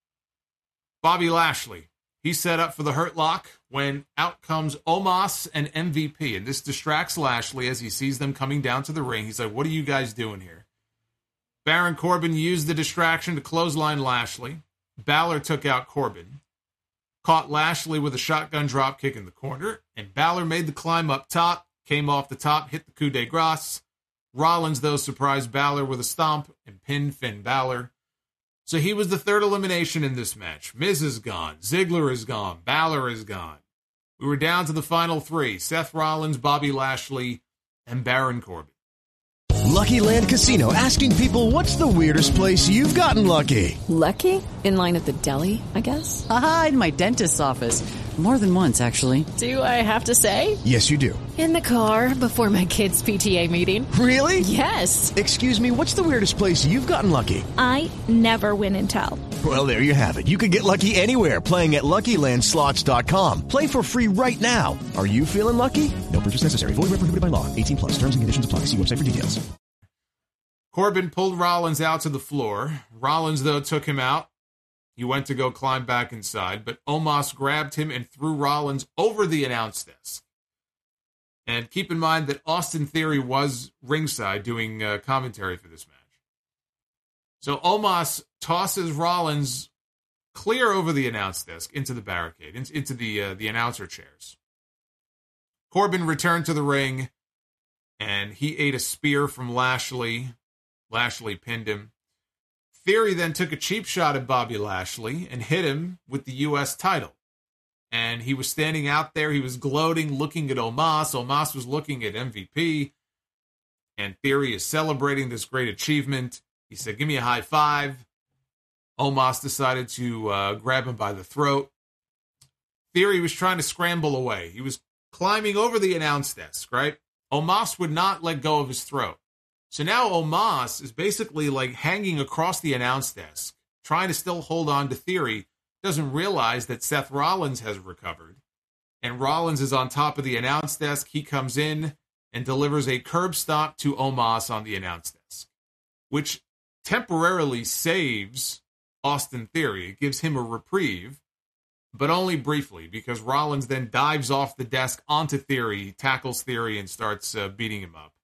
Speaker 2: Bobby Lashley, he set up for the Hurt Lock when out comes Omos and M V P. And this distracts Lashley as he sees them coming down to the ring. He's like, what are you guys doing here? Baron Corbin used the distraction to clothesline Lashley. Balor took out Corbin, caught Lashley with a shotgun dropkick in the corner, and Balor made the climb up top, came off the top, hit the coup de grace. Rollins, though, surprised Balor with a stomp and pinned Finn Balor. So he was the third elimination in this match. Miz is gone. Ziggler is gone. Balor is gone. We were down to the final three: Seth Rollins, Bobby Lashley, and Baron Corbin.
Speaker 9: Lucky Land Casino, asking people, what's the weirdest place you've gotten lucky?
Speaker 10: Lucky? In line at the deli, I guess?
Speaker 11: Aha, in my dentist's office. More than once, actually.
Speaker 10: Do I have to say?
Speaker 9: Yes, you do.
Speaker 10: In the car before my kids' P T A meeting.
Speaker 9: Really?
Speaker 10: Yes.
Speaker 9: Excuse me, what's the weirdest place you've gotten lucky?
Speaker 12: I never win and tell.
Speaker 9: Well, there you have it. You can get lucky anywhere, playing at Lucky Land Slots dot com. Play for free right now. Are you feeling lucky? No purchase necessary. Void where prohibited by law. eighteen plus. Terms and conditions apply. See website for details.
Speaker 2: Corbin pulled Rollins out to the floor. Rollins, though, took him out. He went to go climb back inside, but Omos grabbed him and threw Rollins over the announce desk. And keep in mind that Austin Theory was ringside doing uh, commentary for this match. So Omos tosses Rollins clear over the announce desk into the barricade, into the uh, the announcer chairs. Corbin returned to the ring, and he ate a spear from Lashley. Lashley pinned him. Theory then took a cheap shot at Bobby Lashley and hit him with the U S title. And he was standing out there. He was gloating, looking at Omos. Omos was looking at M V P. And Theory is celebrating this great achievement. He said, give me a high five. Omos decided to uh, grab him by the throat. Theory was trying to scramble away. He was climbing over the announce desk, right? Omos would not let go of his throat. So now Omos is basically like hanging across the announce desk, trying to still hold on to Theory, doesn't realize that Seth Rollins has recovered. And Rollins is on top of the announce desk. He comes in and delivers a curb stomp to Omos on the announce desk, which temporarily saves Austin Theory. It gives him a reprieve, but only briefly, because Rollins then dives off the desk onto Theory, tackles Theory, and starts uh, beating him up.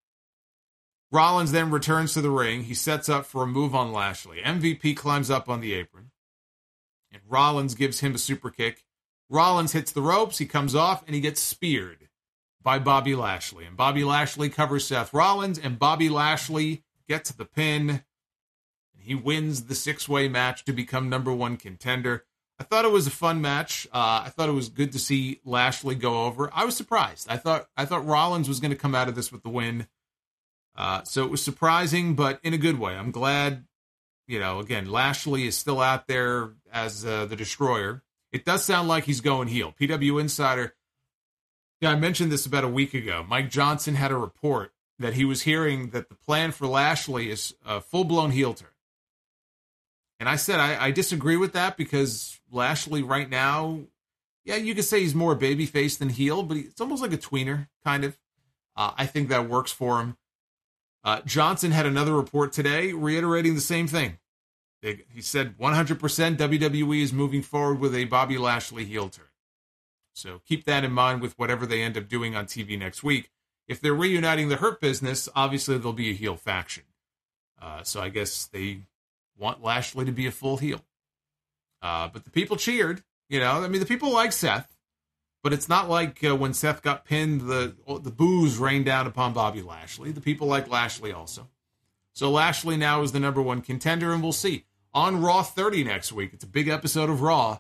Speaker 2: Rollins then returns to the ring. He sets up for a move on Lashley. M V P climbs up on the apron, and Rollins gives him a super kick. Rollins hits the ropes. He comes off, and he gets speared by Bobby Lashley. And Bobby Lashley covers Seth Rollins, and Bobby Lashley gets the pin. He wins the six-way match to become number one contender. I thought it was a fun match. Uh, I thought it was good to see Lashley go over. I was surprised. I thought I thought Rollins was going to come out of this with the win. Uh, so it was surprising, but in a good way. I'm glad, you know, again, Lashley is still out there as uh, the Destroyer. It does sound like he's going heel. P W Insider, yeah, I mentioned this about a week ago. Mike Johnson had a report that he was hearing that the plan for Lashley is a full-blown heel turn. And I said, I, I disagree with that because Lashley right now, yeah, you could say he's more babyface than heel, but he, it's almost like a tweener, kind of. Uh, I think that works for him. Uh, Johnson had another report today reiterating the same thing. They, he said one hundred percent W W E is moving forward with a Bobby Lashley heel turn. So keep that in mind with whatever they end up doing on T V next week. If they're reuniting the Hurt Business, obviously there'll be a heel faction. Uh, so I guess they want Lashley to be a full heel. Uh, but the people cheered, you know, I mean, the people like Seth, but it's not like uh, when Seth got pinned, the the boos rained down upon Bobby Lashley. The people like Lashley also. So Lashley now is the number one contender, and we'll see. On Raw thirty next week, it's a big episode of Raw.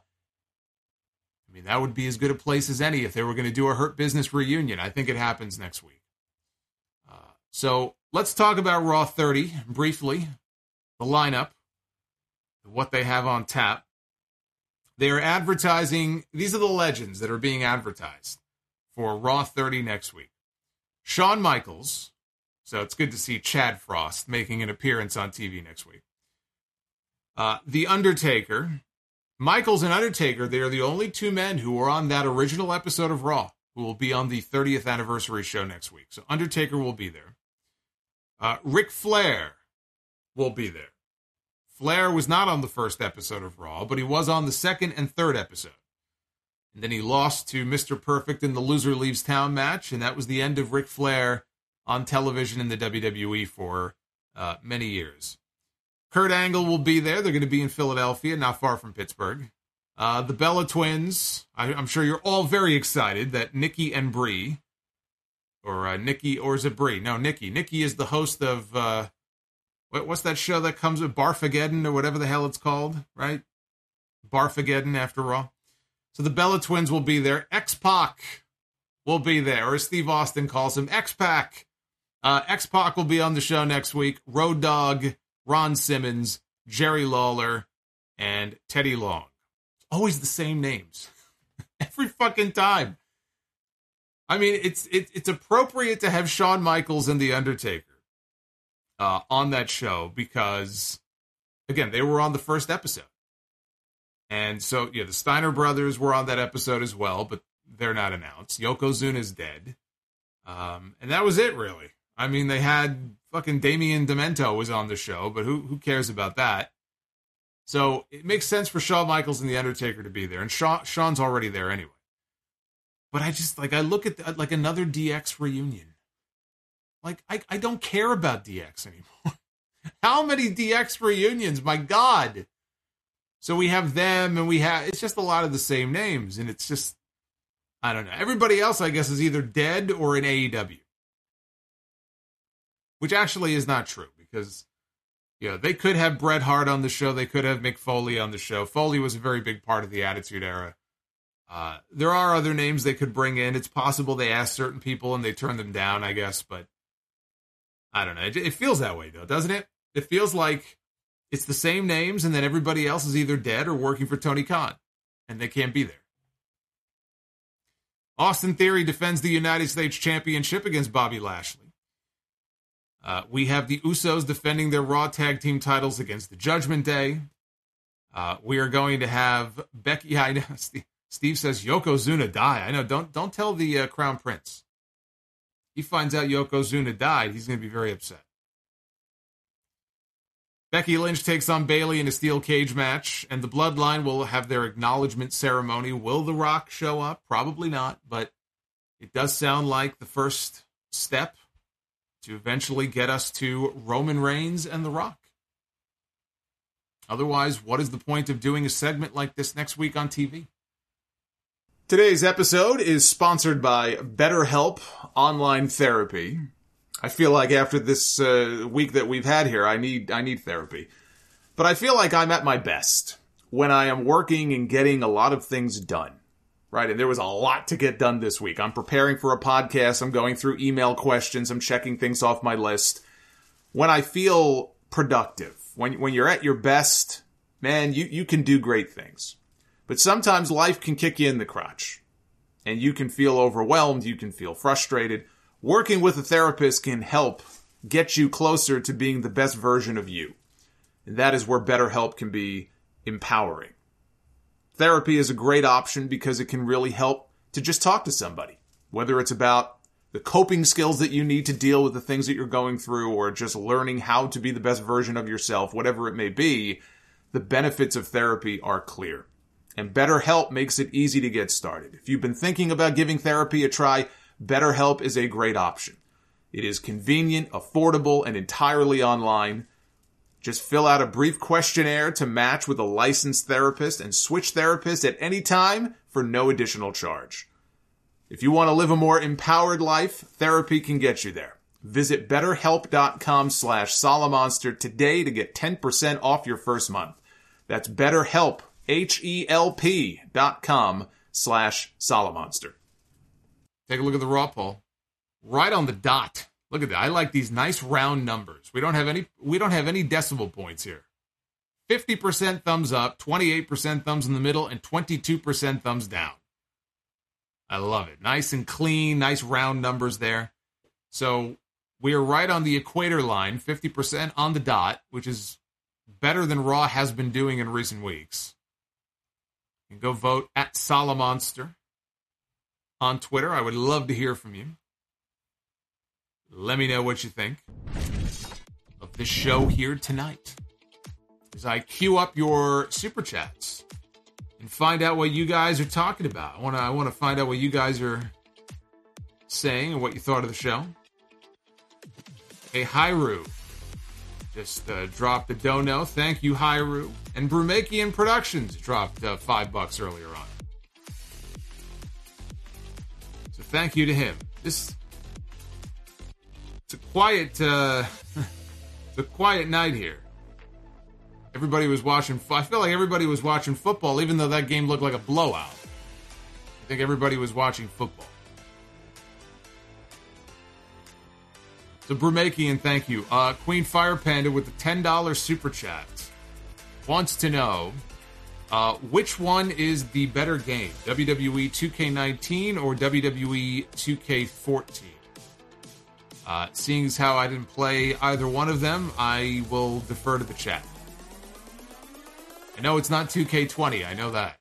Speaker 2: I mean, that would be as good a place as any if they were going to do a Hurt Business reunion. I think it happens next week. Uh, so let's talk about Raw thirty briefly, the lineup, what they have on tap. They are advertising, these are the legends that are being advertised for Raw thirty next week. Shawn Michaels, so it's good to see Chad Frost making an appearance on T V next week. Uh, The Undertaker, Michaels and Undertaker, they are the only two men who were on that original episode of Raw who will be on the thirtieth anniversary show next week. So Undertaker will be there. Uh, Ric Flair will be there. Flair was not on the first episode of Raw, but he was on the second and third episode. And then he lost to Mister Perfect in the Loser Leaves Town match, and that was the end of Ric Flair on television in the W W E for uh, many years. Kurt Angle will be there. They're going to be in Philadelphia, not far from Pittsburgh. Uh, the Bella Twins, I, I'm sure you're all very excited that Nikki and Brie, or uh, Nikki, or is it Brie? No, Nikki. Nikki is the host of... Uh, What's that show that comes with Barfageddon or whatever the hell it's called, right? Barfageddon after Raw. So the Bella Twins will be there. X-Pac will be there, or as Steve Austin calls him, X-Pac. Uh, X-Pac will be on the show next week. Road Dogg, Ron Simmons, Jerry Lawler, and Teddy Long. It's always the same names. Every fucking time. I mean, it's it, it's appropriate to have Shawn Michaels and The Undertaker Uh, on that show because, again, they were on the first episode. And so, yeah, the Steiner brothers were on that episode as well, but they're not announced. Yokozuna's dead. Um, and that was it, really. I mean, they had fucking Damien Demento was on the show, but who who cares about that? So it makes sense for Shawn Michaels and The Undertaker to be there. And Shawn, Shawn's already there anyway. But I just, like, I look at, the, like, another D X reunion. Like, I, I don't care about D X anymore. How many D X reunions? My God. So we have them, and we have, it's just a lot of the same names, and it's just, I don't know. Everybody else, I guess, is either dead or in A E W. Which actually is not true, because, you know, they could have Bret Hart on the show, they could have Mick Foley on the show. Foley was a very big part of the Attitude Era. Uh, there are other names they could bring in. It's possible they asked certain people, and they turned them down, I guess, but I don't know. It, it feels that way, though, doesn't it? It feels like it's the same names, and then everybody else is either dead or working for Tony Khan, and they can't be there. Austin Theory defends the United States Championship against Bobby Lashley. Uh, we have the Usos defending their Raw Tag Team titles against the Judgment Day. Uh, we are going to have Becky... Yeah, I know. Steve, Steve says Yokozuna die. I know. Don't, don't tell the uh, Crown Prince. He finds out Yokozuna died, he's going to be very upset. Becky Lynch takes on Bayley in a steel cage match, and the Bloodline will have their acknowledgement ceremony. Will The Rock show up? Probably not, but it does sound like the first step to eventually get us to Roman Reigns and The Rock. Otherwise, what is the point of doing a segment like this next week on T V? Today's episode is sponsored by BetterHelp Online Therapy. I feel like after this uh, week that we've had here, I need I need therapy. But I feel like I'm at my best when I am working and getting a lot of things done, right? And there was a lot to get done this week. I'm preparing for a podcast. I'm going through email questions. I'm checking things off my list. When I feel productive, when when you're at your best, man, you, you can do great things. But sometimes life can kick you in the crotch, and you can feel overwhelmed. You can feel frustrated. Working with a therapist can help get you closer to being the best version of you. And that is where BetterHelp can be empowering. Therapy is a great option because it can really help to just talk to somebody, whether it's about the coping skills that you need to deal with the things that you're going through, or just learning how to be the best version of yourself, whatever it may be. The benefits of therapy are clear. And BetterHelp makes it easy to get started. If you've been thinking about giving therapy a try, BetterHelp is a great option. It is convenient, affordable, and entirely online. Just fill out a brief questionnaire to match with a licensed therapist and switch therapists at any time for no additional charge. If you want to live a more empowered life, therapy can get you there. Visit betterhelp.com slash Solomonster today to get ten percent off your first month. That's BetterHelp, H-E-L-P dot com slash Solomonster. Take a look at the raw poll. Right on the dot. Look at that. I like these nice round numbers. We don't have any we don't have any decimal points here. fifty percent thumbs up, twenty-eight percent thumbs in the middle, and twenty-two percent thumbs down. I love it. Nice and clean, nice round numbers there. So we are right on the equator line, fifty percent on the dot, which is better than Raw has been doing in recent weeks. You can go vote at Solomonster on Twitter. I would love to hear from you. Let me know what you think of this show here tonight as I queue up your super chats and find out what you guys are talking about. I want to I want to find out what you guys are saying and what you thought of the show. Hey, Hyru just uh, dropped a dono. Thank you, Hyru. And Brumakian Productions dropped uh, five bucks earlier on. So thank you to him. This it's a quiet, uh, it's a quiet night here. Everybody was watching. I feel like everybody was watching football, even though that game looked like a blowout. I think everybody was watching football. So Brumakian, thank you. Uh, Queen Fire Panda with the ten dollars super chat wants to know uh, which one is the better game, W W E two K nineteen or W W E two K fourteen? Uh, seeing as how I didn't play either one of them, I will defer to the chat. I know it's not two K twenty, I know that.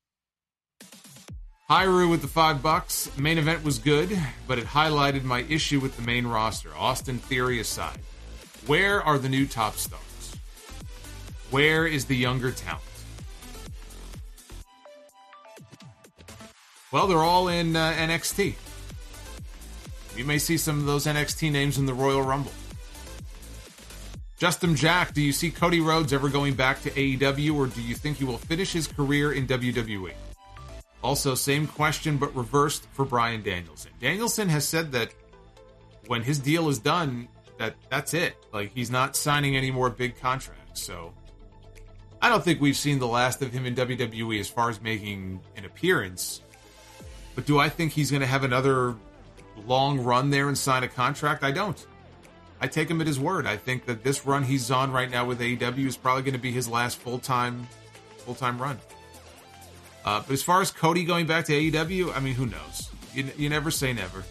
Speaker 2: Hyru with the five bucks. Main event was good, but it highlighted my issue with the main roster. Austin Theory aside. Where are the new top stars? Where is the younger talent? Well, they're all in uh, N X T. You may see some of those N X T names in the Royal Rumble. Justin Jack, do you see Cody Rhodes ever going back to A E W, or do you think he will finish his career in W W E? Also, same question, but reversed for Bryan Danielson. Danielson has said that when his deal is done, that that's it. Like, he's not signing any more big contracts. So, I don't think we've seen the last of him in W W E as far as making an appearance. But do I think he's going to have another long run there and sign a contract? I don't. I take him at his word. I think that this run he's on right now with A E W is probably going to be his last full-time, full-time run. Uh, but as far as Cody going back to A E W, I mean, who knows? You, you never say never.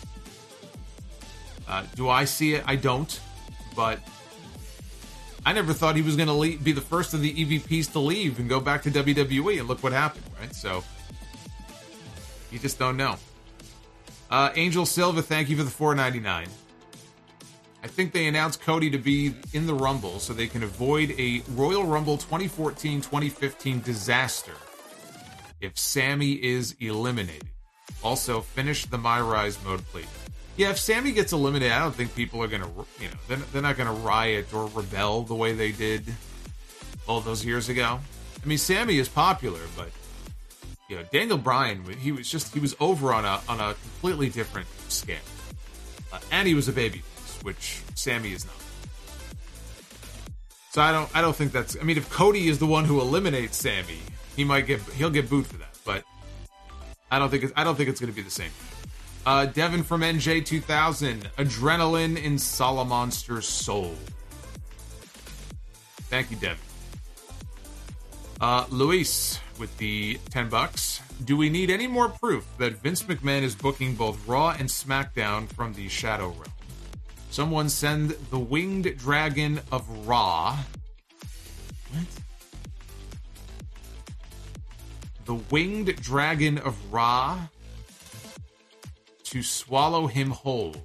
Speaker 2: Uh, do I see it? I don't. But I never thought he was going to be the first of the E V Ps to leave and go back to W W E, and look what happened, right? So, you just don't know. Uh, Angel Silva, thank you for the four ninety-nine. I think they announced Cody to be in the Rumble so they can avoid a Royal Rumble twenty fourteen twenty fifteen disaster if Sammy is eliminated. Also, finish the My Rise mode, please. Yeah, if Sammy gets eliminated, I don't think people are going to, you know, they're, they're not going to riot or rebel the way they did all those years ago. I mean, Sammy is popular, but you know, Daniel Bryan, he was just, he was over on a on a completely different scale. Uh, and he was a babyface, which Sammy is not. So I don't I don't think that's, I mean, if Cody is the one who eliminates Sammy, he might get, he'll get booed for that, but I don't think it's, I don't think it's going to be the same. Uh, Devin from N J two thousand, adrenaline in Salamonster's soul. Thank you, Devin. Uh, Luis with the ten bucks. Do we need any more proof that Vince McMahon is booking both Raw and SmackDown from the Shadow Realm? Someone send the Winged Dragon of Raw. What? The Winged Dragon of Raw to swallow him whole.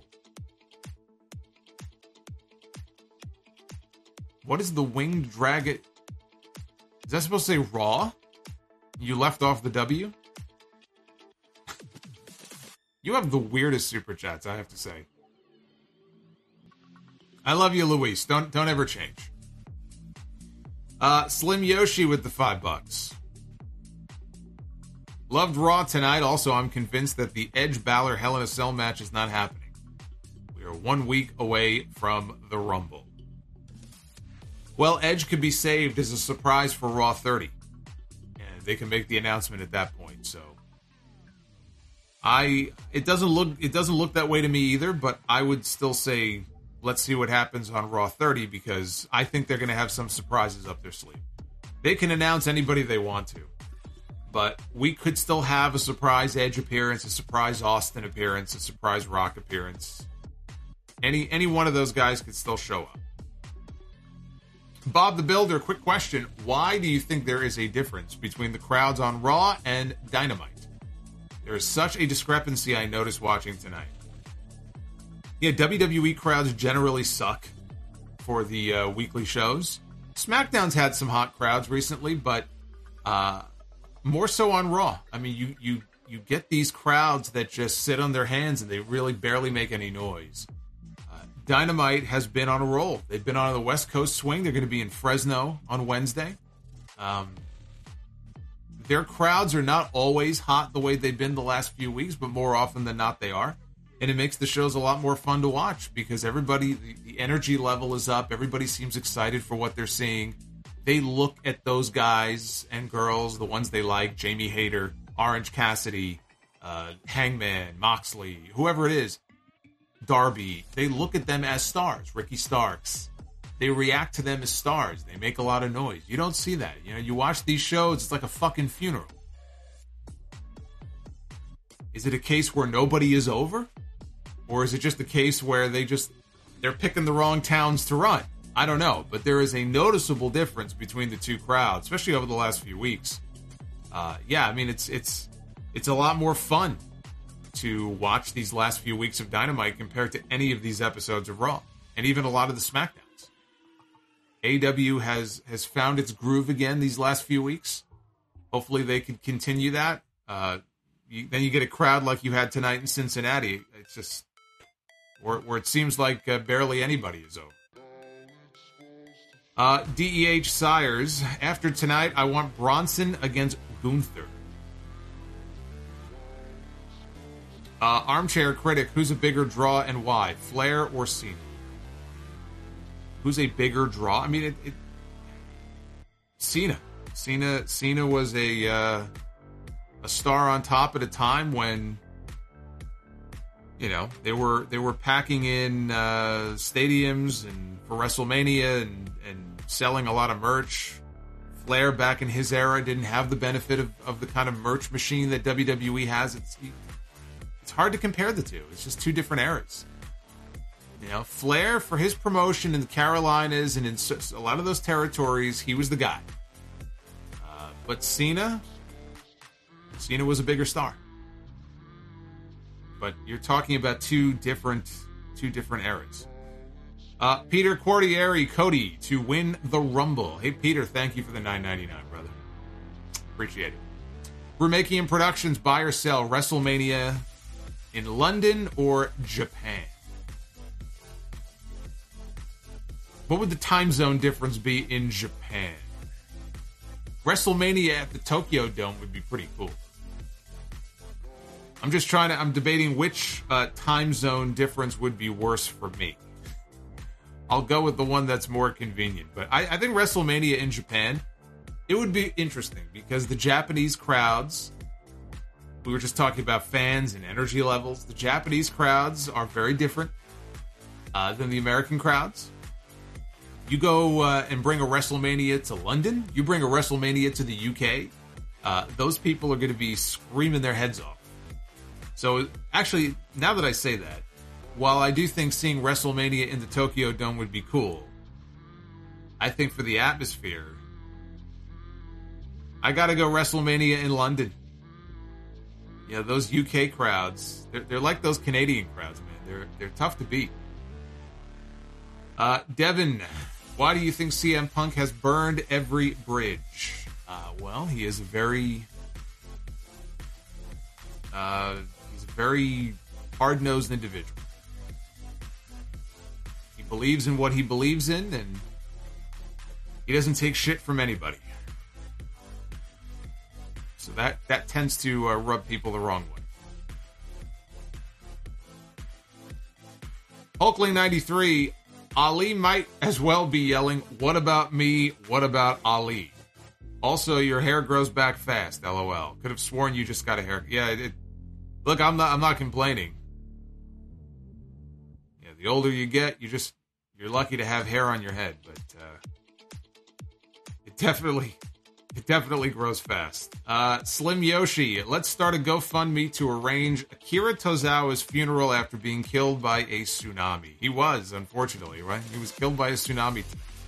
Speaker 2: What is the Winged Dragon? Is that supposed to say Raw? You left off the W? You have the weirdest super chats, I have to say. I love you, Luis. Don't don't ever change. Uh, Slim Yoshi with the five bucks. Loved Raw tonight. Also, I'm convinced that the Edge Balor Hell in a Cell match is not happening. We are one week away from the Rumble. Well, Edge could be saved as a surprise for Raw thirty. And they can make the announcement at that point, so I it doesn't look it doesn't look that way to me either, but I would still say let's see what happens on Raw thirty, because I think they're going to have some surprises up their sleeve. They can announce anybody they want to, but we could still have a surprise Edge appearance, a surprise Austin appearance, a surprise Rock appearance. Any any one of those guys could still show up. Bob the Builder, quick question. Why do you think there is a difference between the crowds on Raw and Dynamite? There is such a discrepancy I noticed watching tonight. Yeah, W W E crowds generally suck for the uh, weekly shows. SmackDown's had some hot crowds recently, but uh, more so on Raw. I mean, you, you, you get these crowds that just sit on their hands and they really barely make any noise. Dynamite has been on a roll. They've been on the West Coast swing. They're going to be in Fresno on Wednesday. Um, their crowds are not always hot the way they've been the last few weeks, but more often than not they are. And it makes the shows a lot more fun to watch because everybody, the, the energy level is up. Everybody seems excited for what they're seeing. They look at those guys and girls, the ones they like, Jamie Hayter, Orange Cassidy, uh, Hangman, Moxley, whoever it is, Darby, they look at them as stars. Ricky Starks, they react to them as stars. They make a lot of noise. You don't see that. You know, you watch these shows, it's like a fucking funeral. Is it a case where nobody is over? Or is it just a case where they just, they're picking the wrong towns to run? I don't know, but there is a noticeable difference between the two crowds, especially over the last few weeks. Uh, yeah, I mean, it's it's it's a lot more fun to watch these last few weeks of Dynamite compared to any of these episodes of Raw, and even a lot of the SmackDowns. A E W has has found its groove again these last few weeks. Hopefully they can continue that. Uh, you, then you get a crowd like you had tonight in Cincinnati. It's just where, where it seems like uh, barely anybody is over. Uh, D E H Sires, after tonight, I want Bronson against Gunther. Uh, Armchair Critic, who's a bigger draw and why? Flair or Cena? Who's a bigger draw? I mean, it, it Cena. Cena. Cena was a uh, a star on top at a time when, you know, they were they were packing in uh, stadiums and for WrestleMania and, and selling a lot of merch. Flair back in his era didn't have the benefit of, of the kind of merch machine that W W E has. It's it's hard to compare the two. It's just two different eras. You know, Flair, for his promotion in the Carolinas and in a lot of those territories, he was the guy. Uh, but Cena, Cena was a bigger star. But you're talking about two different, two different eras. Uh, Peter Cordieri, Cody, to win the Rumble. Hey, Peter, thank you for the nine ninety-nine, brother. Appreciate it. Remakian Productions, buy or sell WrestleMania in London or Japan? What would the time zone difference be in Japan? WrestleMania at the Tokyo Dome would be pretty cool. I'm just trying to, I'm debating which uh, time zone difference would be worse for me. I'll go with the one that's more convenient. But I, I think WrestleMania in Japan, it would be interesting because the Japanese crowds, we were just talking about fans and energy levels. The Japanese crowds are very different uh, than the American crowds. You go uh, and bring a WrestleMania to London, you bring a WrestleMania to the U K, uh, those people are going to be screaming their heads off. So, actually, now that I say that, while I do think seeing WrestleMania in the Tokyo Dome would be cool, I think for the atmosphere, I gotta go WrestleMania in London. You know, those U K crowds, they're, they're like those Canadian crowds, man. They're they're tough to beat. Uh, Devin, why do you think C M Punk has burned every bridge? Uh, well, he is a very... Uh, he's a very hard-nosed individual. He believes in what he believes in, and he doesn't take shit from anybody. So that, that tends to uh, rub people the wrong way. Hulkling ninety-three, Ali might as well be yelling, "What about me? What about Ali?" Also, your hair grows back fast, LOL. Could have sworn you just got a haircut. Yeah, it, look, I'm not I'm not complaining. Yeah, the older you get, you just you're lucky to have hair on your head, but uh, it definitely it definitely grows fast. Uh, Slim Yoshi, let's start a GoFundMe to arrange Akira Tozawa's funeral after being killed by a tsunami. He was, unfortunately, right? He was killed by a tsunami.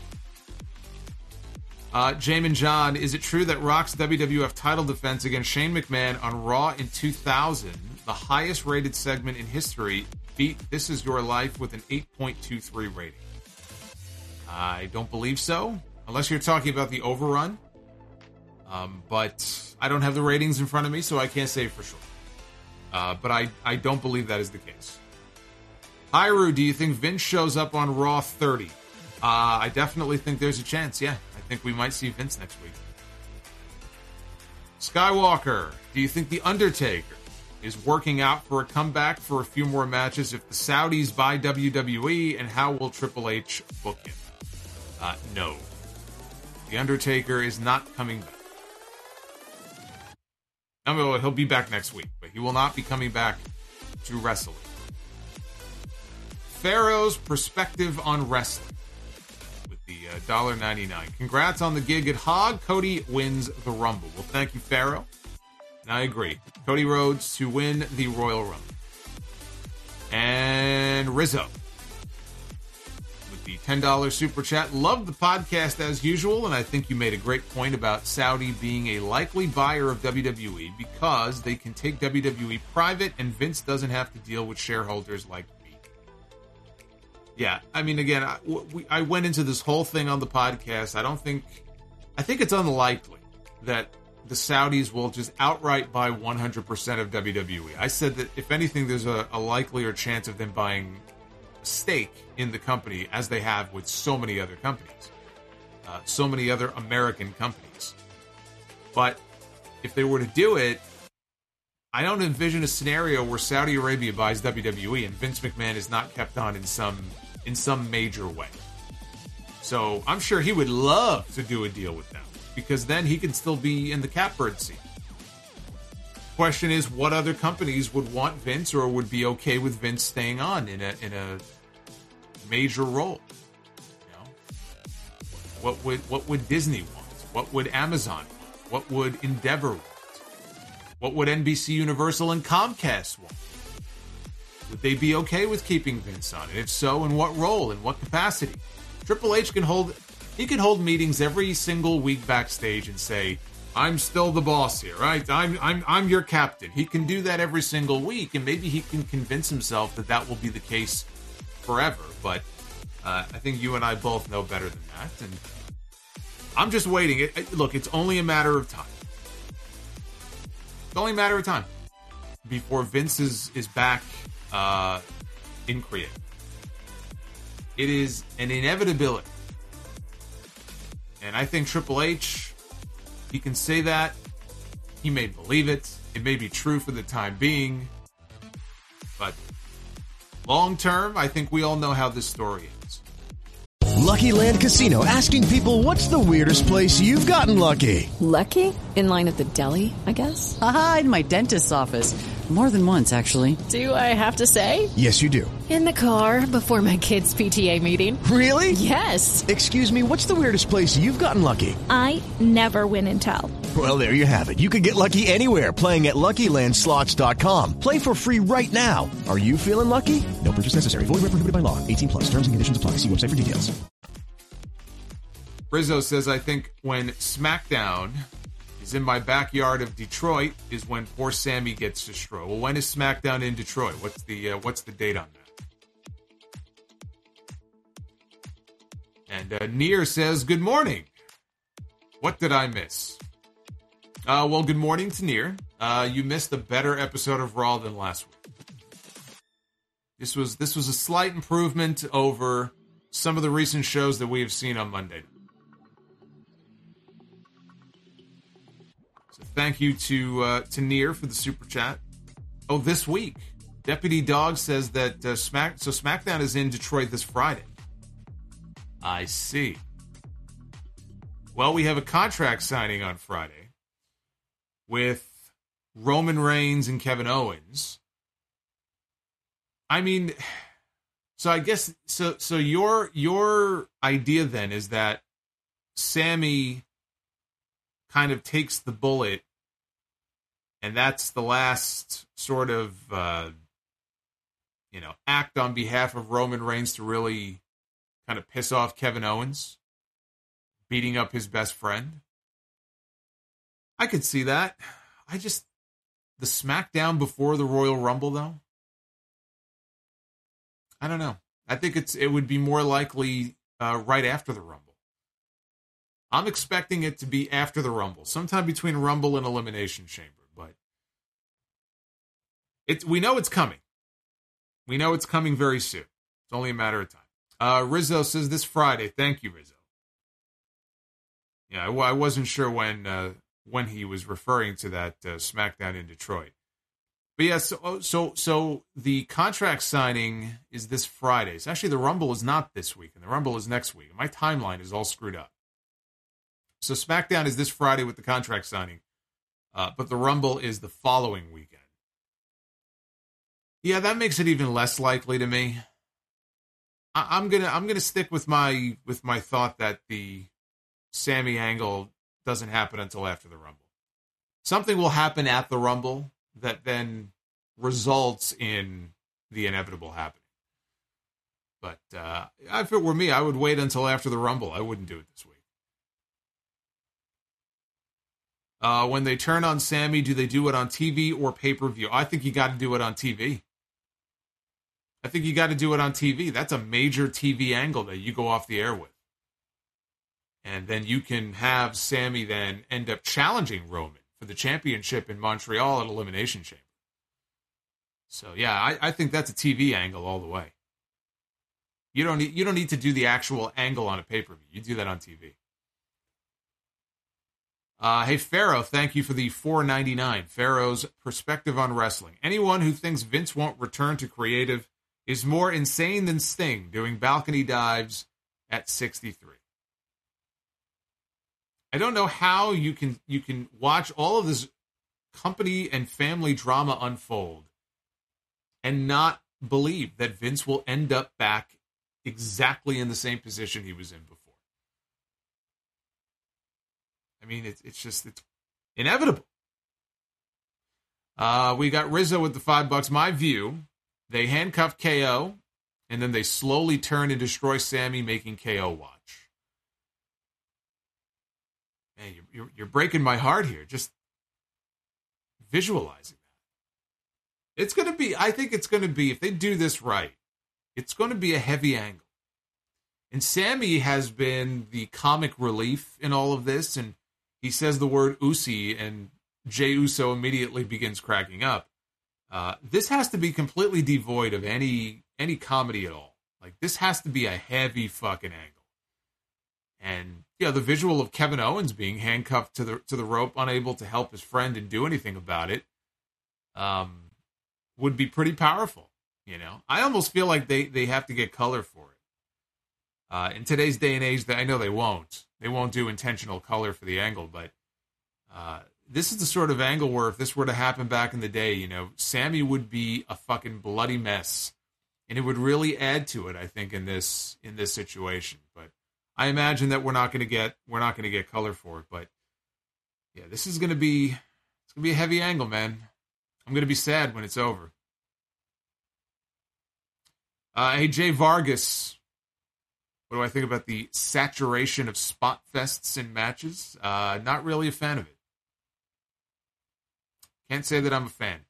Speaker 2: Uh, Jamin John, is it true that Rock's W W F title defense against Shane McMahon on Raw in two thousand, the highest rated segment in history, beat This Is Your Life with an eight point two three rating? I don't believe so, unless you're talking about the overrun. Um, but I don't have the ratings in front of me, so I can't say for sure. Uh, but I, I don't believe that is the case. Hyru, do you think Vince shows up on Raw thirty? Uh, I definitely think there's a chance, yeah. I think we might see Vince next week. Skywalker, do you think The Undertaker is working out for a comeback for a few more matches if the Saudis buy W W E, and how will Triple H book him? Uh, no. The Undertaker is not coming back. I mean, he'll be back next week, but he will not be coming back to wrestle. Pharaoh's perspective on wrestling. The uh, one dollar ninety-nine. Congrats on the gig at Hog. Cody wins the Rumble. Well, thank you, Pharaoh. And I agree. Cody Rhodes to win the Royal Rumble. And Rizzo with the ten dollars super chat. Love the podcast as usual, and I think you made a great point about Saudi being a likely buyer of W W E because they can take W W E private and Vince doesn't have to deal with shareholders like Yeah, I mean, again, I, we, I went into this whole thing on the podcast. I don't think, I think it's unlikely that the Saudis will just outright buy one hundred percent of W W E. I said that if anything, there's a, a likelier chance of them buying a stake in the company, as they have with so many other companies, uh, so many other American companies. But if they were to do it, I don't envision a scenario where Saudi Arabia buys W W E and Vince McMahon is not kept on in some in some major way. So I'm sure he would love to do a deal with them, because then he can still be in the catbird seat. Question is, what other companies would want Vince or would be okay with Vince staying on in a in a major role? You know, what would what would Disney want? What would Amazon want? What would Endeavor want? What would N B C Universal and Comcast want? Would they be okay with keeping Vince on? And if so, in what role? In what capacity? Triple H can hold, he can hold meetings every single week backstage and say, I'm still the boss here, right? I'm, I'm, I'm your captain. He can do that every single week, and maybe he can convince himself that that will be the case forever. But uh, I think you and I both know better than that. And I'm just waiting. It, it, look, it's only a matter of time. It's only a matter of time before Vince is, is back uh, in creative. It is an inevitability. And I think Triple H, he can say that He may believe it. It may be true for the time being. But long term, I think we all know how this story ends.
Speaker 9: Lucky Land Casino, asking people, what's the weirdest place you've gotten lucky?
Speaker 10: Lucky? In line at the deli, I guess?
Speaker 11: Aha, in my dentist's office. More than once, actually.
Speaker 10: Do I have to say?
Speaker 9: Yes, you do.
Speaker 10: In the car before my kids' P T A meeting.
Speaker 9: Really?
Speaker 10: Yes.
Speaker 9: Excuse me, what's the weirdest place you've gotten lucky?
Speaker 12: I never win and tell.
Speaker 6: Well, there you have it. You can get lucky anywhere, playing at Lucky Land Slots dot com. Play for free right now. Are you feeling lucky? No purchase necessary. Void where prohibited by law. eighteen plus. Terms and conditions apply. See website for details.
Speaker 2: Rizzo says, I think when SmackDown is in my backyard of Detroit is when poor Sammy gets destroyed. Well, when is SmackDown in Detroit? What's the uh, what's the date on that? And uh, Near says, good morning. What did I miss? Uh, well, good morning to Near. Uh, you missed a better episode of Raw than last week. This was this was a slight improvement over some of the recent shows that we have seen on Monday. So thank you to uh, to Near for the super chat. Oh, this week, Deputy Dog says that uh, Smack so SmackDown is in Detroit this Friday. I see. Well, we have a contract signing on Friday with Roman Reigns and Kevin Owens. I mean, so I guess so. So your your idea then is that Sammy kind of takes the bullet, and that's the last sort of uh, you know act on behalf of Roman Reigns to really kind of piss off Kevin Owens, beating up his best friend. I could see that. I just the SmackDown before the Royal Rumble though. I don't know. I think it's it would be more likely uh, right after the Rumble. I'm expecting it to be after the Rumble, sometime between Rumble and Elimination Chamber. But it's we know it's coming. We know it's coming very soon. It's only a matter of time. Uh, Rizzo says this Friday. Thank you, Rizzo. Yeah, I, I wasn't sure when uh, when he was referring to that uh, SmackDown in Detroit. But yeah, so, so so the contract signing is this Friday. So actually, the Rumble is not this week, and the Rumble is next week. My timeline is all screwed up. So SmackDown is this Friday with the contract signing, uh, but the Rumble is the following weekend. Yeah, that makes it even less likely to me. I, I'm gonna I'm gonna stick with my with my thought that the Sammy angle doesn't happen until after the Rumble. Something will happen at the Rumble that then results in the inevitable happening. But uh, if it were me, I would wait until after the Rumble. I wouldn't do it this week. Uh, when they turn on Sammy, do they do it on T V or pay-per-view? I think you got to do it on T V. I think you got to do it on T V. That's a major T V angle that you go off the air with. And then you can have Sammy then end up challenging Roman for the championship in Montreal at Elimination Chamber. So, yeah, I, I think that's a T V angle all the way. You don't need, you don't need to do the actual angle on a pay-per-view. You do that on T V. Uh, hey, Pharaoh, thank you for the four ninety-nine. Pharaoh's perspective on wrestling. Anyone who thinks Vince won't return to creative is more insane than Sting doing balcony dives at sixty-three. I don't know how you can you can watch all of this company and family drama unfold and not believe that Vince will end up back exactly in the same position he was in before. I mean, it's it's just it's inevitable. Uh, we got Rizzo with the five bucks. My view, they handcuff K O, and then they slowly turn and destroy Sammy, making K O watch. Man, you're, you're, you're breaking my heart here. Just visualizing that. It's going to be, I think it's going to be, if they do this right, it's going to be a heavy angle. And Sammy has been the comic relief in all of this, and he says the word Usi, and Jey Uso immediately begins cracking up. Uh, this has to be completely devoid of any any comedy at all. Like, this has to be a heavy fucking angle. And, you know, the visual of Kevin Owens being handcuffed to the to the rope, unable to help his friend and do anything about it, um, would be pretty powerful, you know. I almost feel like they, they have to get color for it. Uh, in today's day and age, I know they won't. They won't do intentional color for the angle, but uh, this is the sort of angle where if this were to happen back in the day, you know, Sammy would be a fucking bloody mess. And it would really add to it, I think, in this in this situation. But I imagine that we're not going to get we're not going to get color for it, but yeah, this is going to be it's going to be a heavy angle, man. I'm going to be sad when it's over. Uh, hey, Jay Vargas, what do I think about the saturation of spot fests in matches? Uh, not really a fan of it. Can't say that I'm a fan.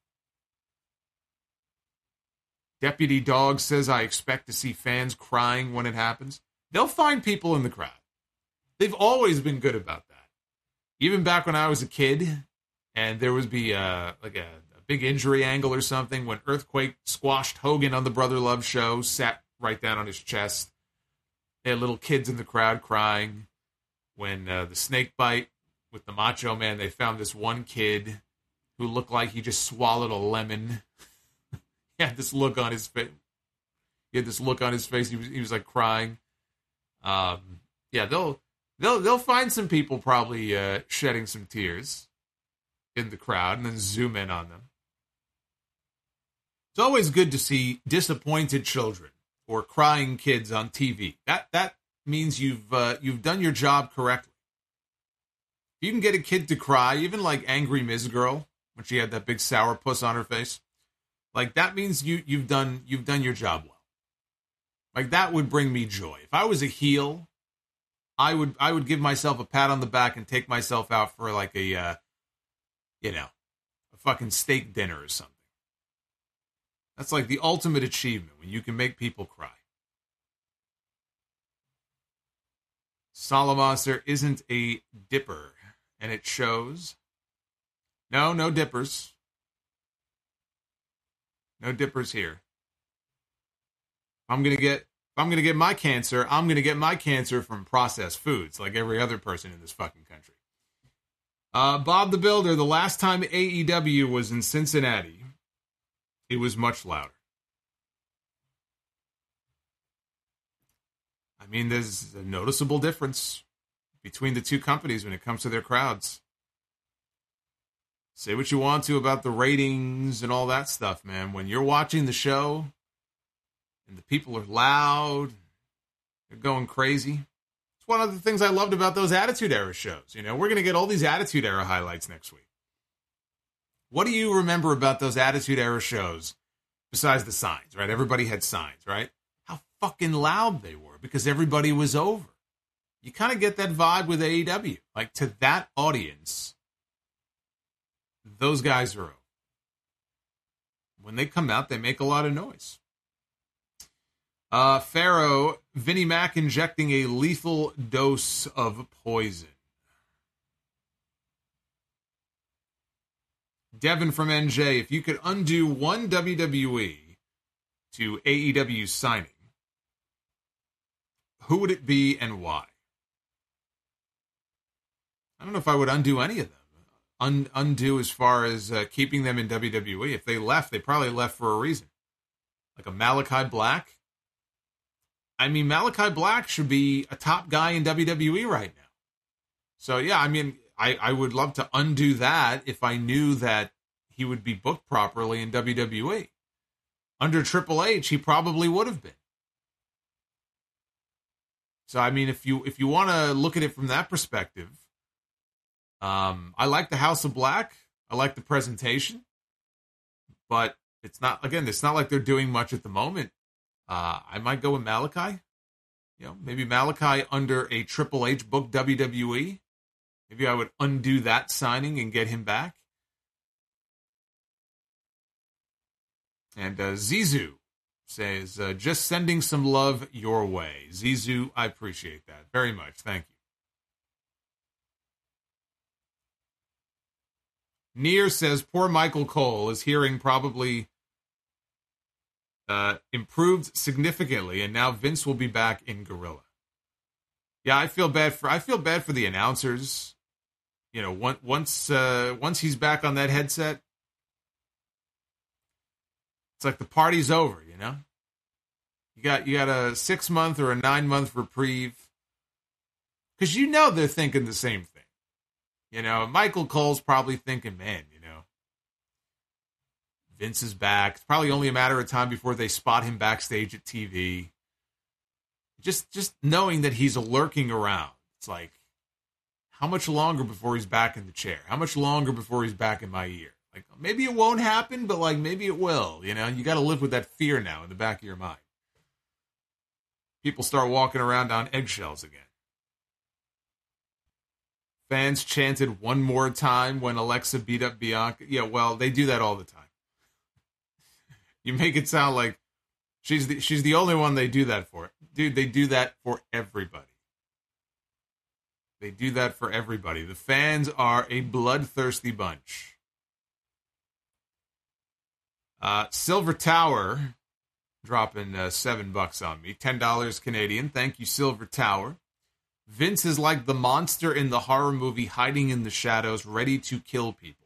Speaker 2: Deputy Dog says I expect to see fans crying when it happens. They'll find people in the crowd. They've always been good about that. Even back when I was a kid, and there would be a, like a, a big injury angle or something, when Earthquake squashed Hogan on the Brother Love show, sat right down on his chest. They had little kids in the crowd crying. When uh, the snake bite with the Macho Man, they found this one kid who looked like he just swallowed a lemon. He had this look on his face. He had this look on his face. He was he was like crying. Um, yeah, they'll they'll they'll find some people probably uh, shedding some tears in the crowd, and then zoom in on them. It's always good to see disappointed children or crying kids on T V. That that means you've uh, you've done your job correctly. You can get a kid to cry, even like Angry Miz Girl when she had that big sourpuss on her face. Like that means you you've done you've done your job well. Like that would bring me joy. If I was a heel, I would I would give myself a pat on the back and take myself out for like a uh, you know, a fucking steak dinner or something. That's like the ultimate achievement when you can make people cry. Solomonster isn't a dipper, and it shows. No, no dippers. No dippers here. I'm gonna get. If I'm gonna get my cancer, I'm gonna get my cancer from processed foods, like every other person in this fucking country. Uh, Bob the Builder. The last time A E W was in Cincinnati, it was much louder. I mean, there's a noticeable difference between the two companies when it comes to their crowds. Say what you want to about the ratings and all that stuff, man. When you're watching the show and the people are loud, they're going crazy. It's one of the things I loved about those Attitude Era shows. You know, we're going to get all these Attitude Era highlights next week. What do you remember about those Attitude Era shows besides the signs, right? Everybody had signs, right? How fucking loud they were because everybody was over. You kind of get that vibe with A E W. Like, to that audience, those guys are over. When they come out, they make a lot of noise. Uh, Pharaoh, Vinnie Mac injecting a lethal dose of poison. Devin from N J, if you could undo one W W E to A E W signing, who would it be and why? I don't know if I would undo any of them. Un- undo as far as uh, keeping them in W W E. If they left, they probably left for a reason. Like a Malachi Black. I mean, Malachi Black should be a top guy in W W E right now. So, yeah, I mean, I, I would love to undo that if I knew that he would be booked properly in W W E. Under Triple H, he probably would have been. So, I mean, if you if you want to look at it from that perspective, um, I like the House of Black. I like the presentation. But it's not, again, it's not like they're doing much at the moment. Uh, I might go with Malachi. You know, maybe Malachi under a Triple H booked W W E. Maybe I would undo that signing and get him back. And uh, Zizou says, uh, just sending some love your way. Zizou, I appreciate that very much. Thank you. Near says, poor Michael Cole is hearing probably uh, improved significantly, and now Vince will be back in Gorilla. Yeah, I feel bad for I feel bad for the announcers. You know, once once uh, once he's back on that headset, it's like the party's over. You know, you got you got a six month or a nine month reprieve, because you know they're thinking the same thing. You know, Michael Cole's probably thinking, man, you know, Vince is back. It's probably only a matter of time before they spot him backstage at T V. Just just knowing that he's lurking around. It's like, how much longer before he's back in the chair? How much longer before he's back in my ear? Like, maybe it won't happen, but like maybe it will. You know, you got to live with that fear now in the back of your mind. People start walking around on eggshells again. Fans chanted one more time when Alexa beat up Bianca. Yeah, well, they do that all the time. You make it sound like she's the, she's the only one they do that for. Dude, they do that for everybody. They do that for everybody. The fans are a bloodthirsty bunch. Uh, Silver Tower dropping uh, seven bucks on me. ten dollars Canadian. Thank you, Silver Tower. Vince is like the monster in the horror movie hiding in the shadows, ready to kill people.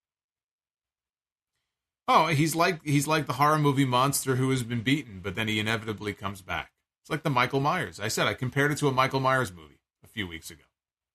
Speaker 2: Oh, he's like he's like the horror movie monster who has been beaten, but then he inevitably comes back. It's like the Michael Myers. I said I compared it to a Michael Myers movie a few weeks ago.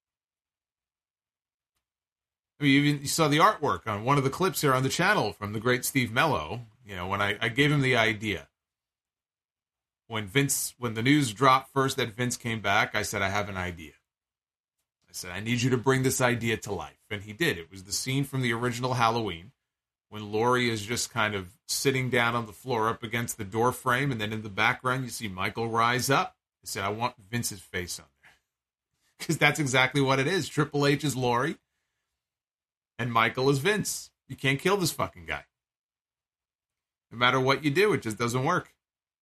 Speaker 2: I mean, you even you saw the artwork on one of the clips here on the channel from the great Steve Mello. You know, when I, I gave him the idea. When Vince, when the news dropped first that Vince came back, I said, I have an idea. I said, I need you to bring this idea to life. And he did. It was the scene from the original Halloween when Laurie is just kind of sitting down on the floor up against the door frame. And then in the background, you see Michael rise up. I said, I want Vince's face on there. Because that's exactly what it is. Triple H is Laurie. And Michael is Vince. You can't kill this fucking guy. No matter what you do, it just doesn't work.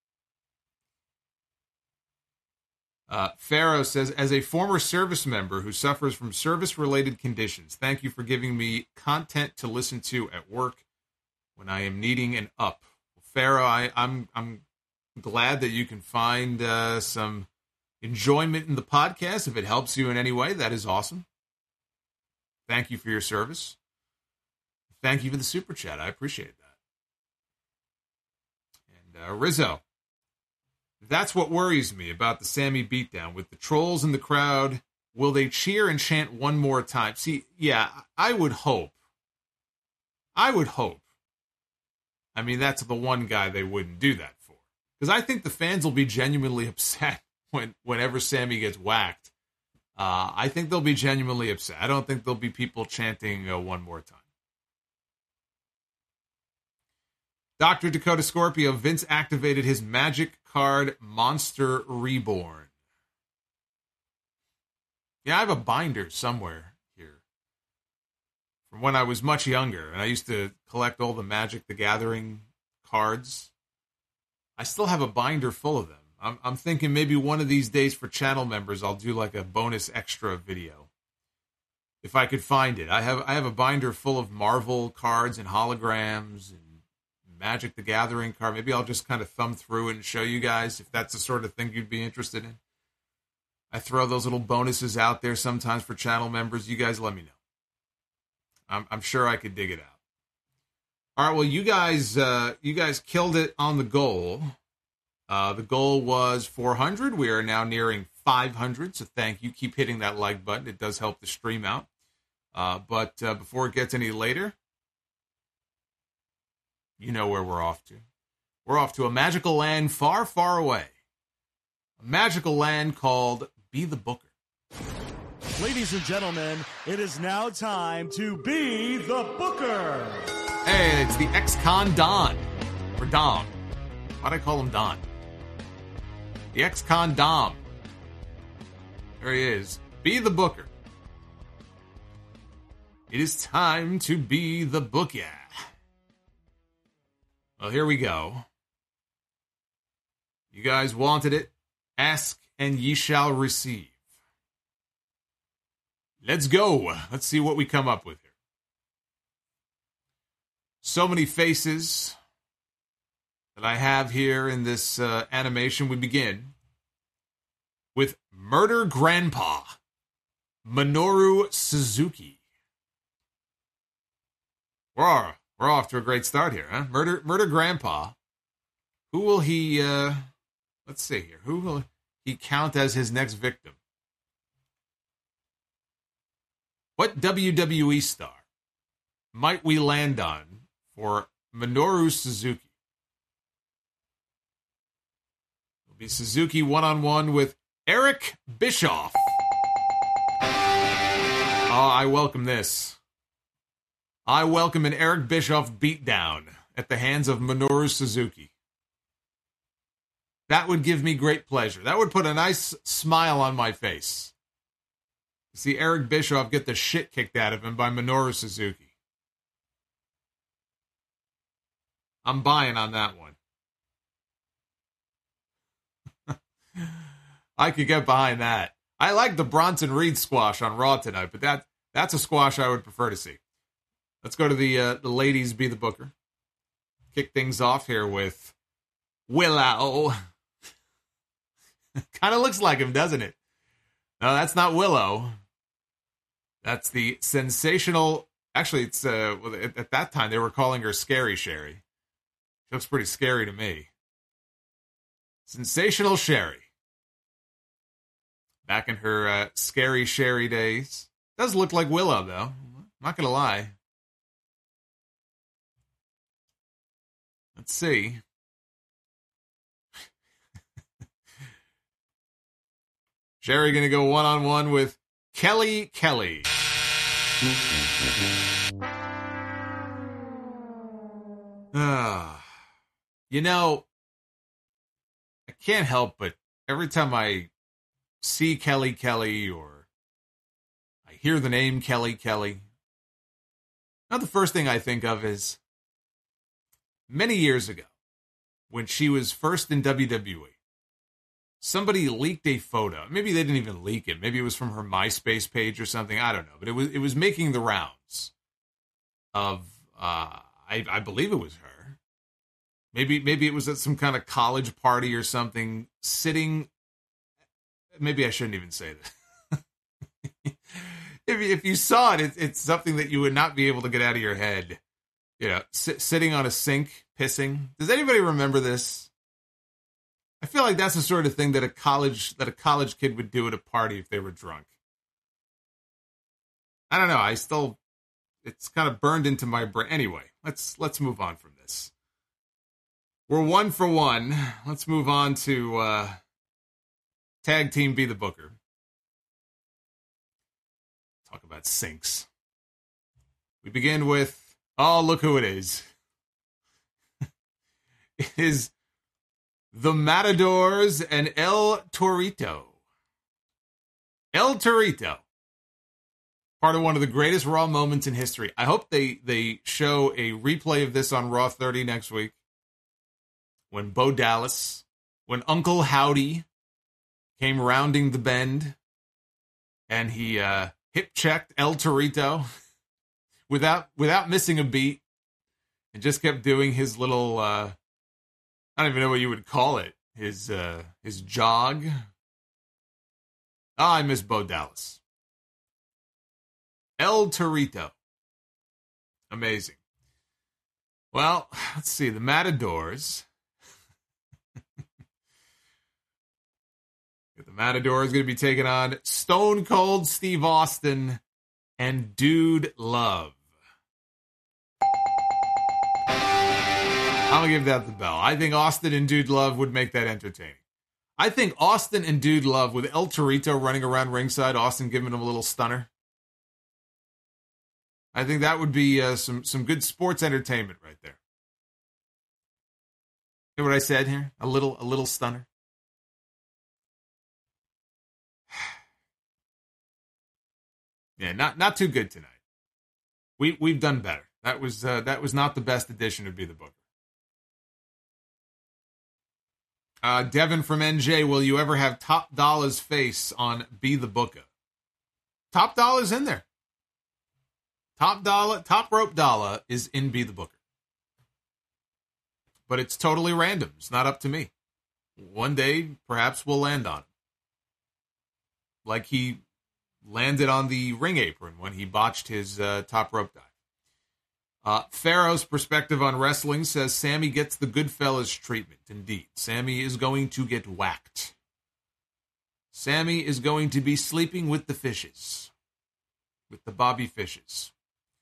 Speaker 2: Uh, Pharaoh says, as a former service member who suffers from service-related conditions, thank you for giving me content to listen to at work when I am needing an up. Well, Pharaoh, I, I'm I'm glad that you can find uh, some enjoyment in the podcast. If it helps you in any way, that is awesome. Thank you for your service. Thank you for the super chat. I appreciate that. And uh, Rizzo. That's what worries me about the Sammy beatdown. With the trolls in the crowd, will they cheer and chant one more time? See, yeah, I would hope. I would hope. I mean, that's the one guy they wouldn't do that for. Because I think the fans will be genuinely upset when whenever Sammy gets whacked. Uh, I think they'll be genuinely upset. I don't think there'll be people chanting uh, one more time. Doctor Dakota Scorpio, Vince activated his magic card Monster Reborn. Yeah, I have a binder somewhere here from when I was much younger, and I used to collect all the Magic the Gathering cards. I still have a binder full of them. I'm, I'm thinking maybe one of these days for channel members, I'll do like a bonus extra video. If I could find it. I have I have a binder full of Marvel cards and holograms and Magic the Gathering card. Maybe I'll just kind of thumb through it and show you guys if that's the sort of thing you'd be interested in. I throw those little bonuses out there sometimes for channel members. You guys let me know. I'm, I'm sure I could dig it out. All right, well, you guys, uh, you guys killed it on the goal. Uh, the goal was four hundred. We are now nearing five hundred, so thank you. Keep hitting that like button. It does help the stream out. Uh, but uh, before it gets any later, you know where we're off to. We're off to a magical land far, far away. A magical land called Be the Booker.
Speaker 13: Ladies and gentlemen, it is now time to Be the Booker.
Speaker 2: Hey, it's the ex-con Don. Or Dom. Why'd I call him Don? The ex-con Dom. There he is. Be the Booker. It is time to be the Booker. Well, here we go. You guys wanted it. Ask and ye shall receive. Let's go. Let's see what we come up with here. So many faces that I have here in this uh, animation. We begin with Murder Grandpa, Minoru Suzuki. We're, we're off to a great start here, huh? Murder, Murder Grandpa. Who will he, uh, let's see here. Who will he count as his next victim? What W W E star might we land on for Minoru Suzuki? It'll be Suzuki one-on-one with Eric Bischoff. Oh, I welcome this. I welcome an Eric Bischoff beatdown at the hands of Minoru Suzuki. That would give me great pleasure. That would put a nice smile on my face. See Eric Bischoff get the shit kicked out of him by Minoru Suzuki. I'm buying on that one. I could get behind that. I like the Bronson Reed squash on Raw tonight, but that that's a squash I would prefer to see. Let's go to the uh, the ladies be the booker. Kick things off here with Willow. Kind of looks like him, doesn't it? No, that's not Willow. That's the sensational. Actually, it's uh, at, at that time they were calling her Scary Sherry. She looks pretty scary to me. Sensational Sherry. Back in her uh, Scary Sherry days. Does look like Willow, though. I'm not going to lie. Let's see. Sherry going to go one-on-one with Kelly Kelly. Ah, you know, I can't help but every time I see Kelly Kelly or I hear the name Kelly Kelly, now the first thing I think of is many years ago when she was first in W W E. Somebody leaked a photo. Maybe they didn't even leak it. Maybe it was from her MySpace page or something. I don't know. But it was it was making the rounds of, uh, I, I believe it was her. Maybe maybe it was at some kind of college party or something, sitting. Maybe I shouldn't even say that. if, if you saw it, it, it's something that you would not be able to get out of your head. You know, sit, sitting on a sink, pissing. Does anybody remember this? I feel like that's the sort of thing that a college that a college kid would do at a party if they were drunk. I don't know. I still, it's kind of burned into my brain. Anyway, let's let's move on from this. We're one for one. Let's move on to uh, Tag Team Be the Booker. Talk about sinks. We begin with, oh, look who it is. It is the Matadors and El Torito. El Torito. Part of one of the greatest Raw moments in history. I hope they, they show a replay of this on Raw thirty next week. When Bo Dallas, when Uncle Howdy came rounding the bend and he uh, hip-checked El Torito without, without missing a beat and just kept doing his little... Uh, I don't even know what you would call it. His uh, his jog. Oh, I miss Bo Dallas. El Torito. Amazing. Well, let's see. The Matadors. The Matadors going to be taking on Stone Cold Steve Austin and Dude Love. I'm going to give that the bell. I think Austin and Dude Love would make that entertaining. I think Austin and Dude Love with El Torito running around ringside, Austin giving him a little stunner. I think that would be uh, some, some good sports entertainment right there. Hear what I said here? A little, a little stunner. Yeah, not, not too good tonight. We, we've done better. That was, uh, that was not the best edition of Be the Booker. Uh, Devin from N J, will you ever have Top Dolla's face on Be the Booker? Top Dolla's in there. Top Dollar, Top Rope Dollar is in Be the Booker. But it's totally random. It's not up to me. One day, perhaps we'll land on it. like he landed on the ring apron when he botched his uh, top rope dive. Uh, Pharaoh's perspective on wrestling says Sammy gets the Goodfellas treatment. Indeed, Sammy is going to get whacked. Sammy is going to be sleeping with the fishes, with the Bobby Fishes.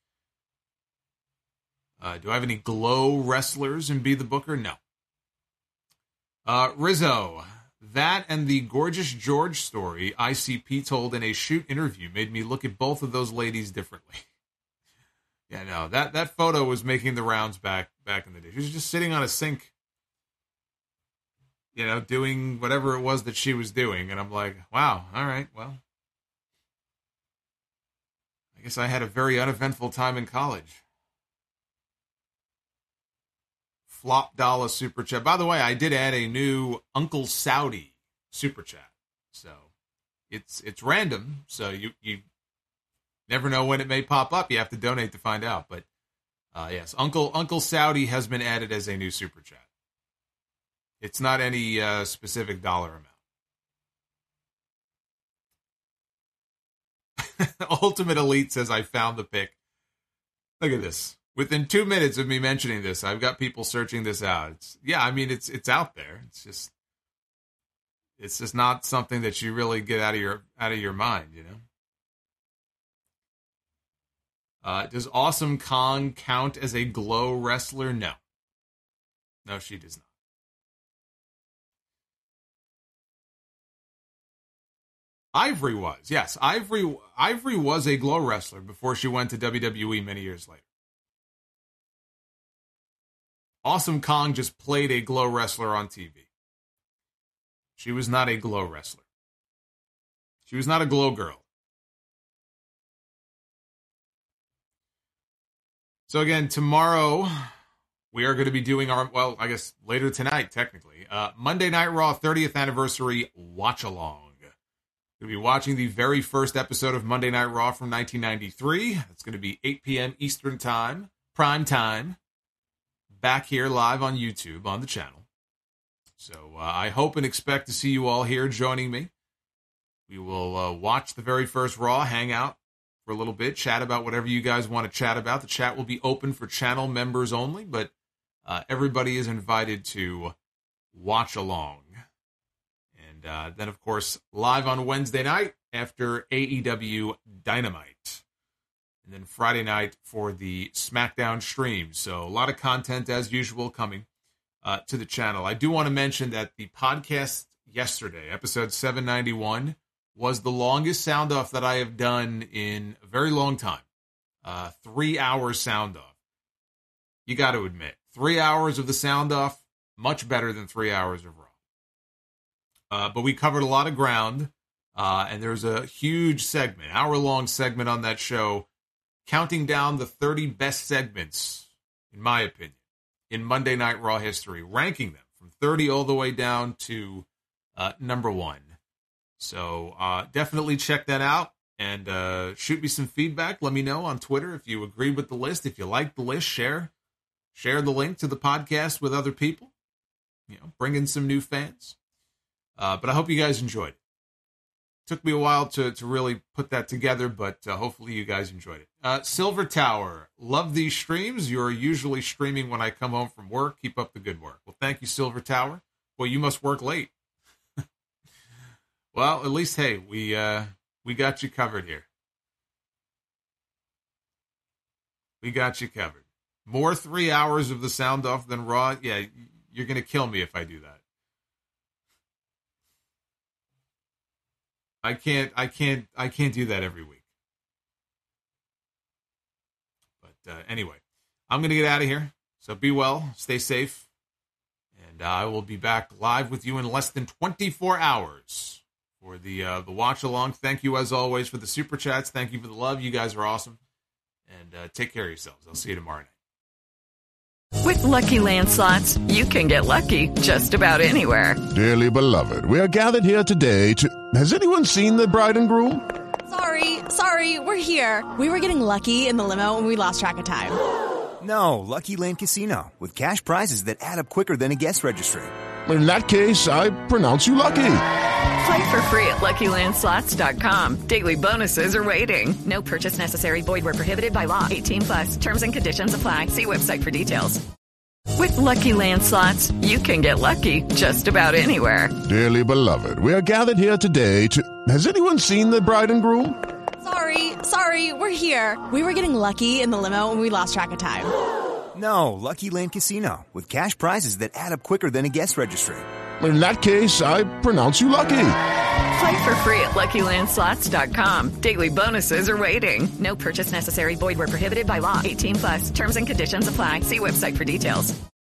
Speaker 2: Uh, do I have any glow wrestlers in Be the Booker? No. Uh, Rizzo, that and the Gorgeous George story I C P told in a shoot interview made me look at both of those ladies differently. Yeah, no, that, that photo was making the rounds back back in the day. She was just sitting on a sink, you know, doing whatever it was that she was doing. And I'm like, wow, all right, well, I guess I had a very uneventful time in college. Flop Dollar Super Chat. By the way, I did add a new Uncle Saudi Super Chat. So it's it's random, so you, you never know when it may pop up. You have to donate to find out. But uh, yes, Uncle Uncle Saudi has been added as a new Super Chat. It's not any uh, specific dollar amount. Ultimate Elite says, I found the pic. Look at this. Within two minutes of me mentioning this, I've got people searching this out. It's, yeah, I mean, it's it's out there. It's just, it's just not something that you really get out of your out of your mind, you know. Uh, does Awesome Kong count as a glow wrestler? No, no, she does not. Ivory was, yes, Ivory Ivory was a glow wrestler before she went to W W E many years later. Awesome Kong just played a glow wrestler on T V. She was not a glow wrestler. She was not a glow girl. So again, tomorrow we are going to be doing our, well, I guess later tonight, technically, uh, Monday Night Raw thirtieth Anniversary Watch-Along. We'll be watching the very first episode of Monday Night Raw from nineteen ninety-three. It's going to be eight p.m. Eastern Time, prime time. Back here live on YouTube on the channel. So uh, I hope and expect to see you all here joining me. We will uh, watch the very first Raw, hang out for a little bit, chat about whatever you guys want to chat about. The chat will be open for channel members only, but uh, everybody is invited to watch along. And uh, then, of course, live on Wednesday night after A E W Dynamite. And then Friday night for the SmackDown stream. So a lot of content, as usual, coming uh, to the channel. I do want to mention that the podcast yesterday, episode seven ninety-one, was the longest sound off that I have done in a very long time. Uh, three hours sound off. You got to admit, three hours of the sound off, much better than three hours of Raw. Uh, but we covered a lot of ground, uh, and there's a huge segment, hour-long segment on that show, counting down the thirty best segments, in my opinion, in Monday Night Raw history, ranking them from thirty all the way down to uh, number one. So uh, definitely check that out and uh, shoot me some feedback. Let me know on Twitter if you agreed with the list. If you like the list, share share the link to the podcast with other people. You know, bring in some new fans. Uh, but I hope you guys enjoyed it. Took me a while to, to really put that together, but uh, hopefully you guys enjoyed it. Uh, Silver Tower, love these streams. You're usually streaming when I come home from work. Keep up the good work. Well, thank you, Silver Tower. Well, you must work late. Well, at least, hey, we uh, we got you covered here. We got you covered. More three hours of the sound off than Raw? Yeah, you're going to kill me if I do that. I can't, I can't, I can't do that every week. But uh, anyway, I'm going to get out of here. So be well, stay safe, and I will be back live with you in less than twenty-four hours for the uh, the watch along. Thank you as always for the super chats. Thank you for the love. You guys are awesome, and uh, take care of yourselves. I'll see you tomorrow night.
Speaker 5: With Lucky Land Slots, you can get lucky just about anywhere.
Speaker 14: Dearly beloved, we are gathered here today to... Has anyone seen the bride and groom?
Speaker 7: Sorry, sorry, we're here. We were getting lucky in the limo and we lost track of time.
Speaker 8: No, Lucky Land Casino, with cash prizes that add up quicker than a guest registry.
Speaker 14: In that case, I pronounce you lucky.
Speaker 5: Play for free at Lucky Land Slots dot com. Daily bonuses are waiting. No purchase necessary. Void where prohibited by law. eighteen plus. Terms and conditions apply. See website for details. With Lucky Land Slots, you can get lucky just about anywhere.
Speaker 14: Dearly beloved, we are gathered here today to... Has anyone seen the bride and groom?
Speaker 7: Sorry, sorry, we're here. We were getting lucky in the limo and we lost track of time.
Speaker 8: No, Lucky Land Casino, with cash prizes that add up quicker than a guest registry.
Speaker 14: In that case, I pronounce you lucky.
Speaker 5: Play for free at Lucky Land Slots dot com. Daily bonuses are waiting. No purchase necessary. Void where prohibited by law. eighteen plus. Terms and conditions apply. See website for details.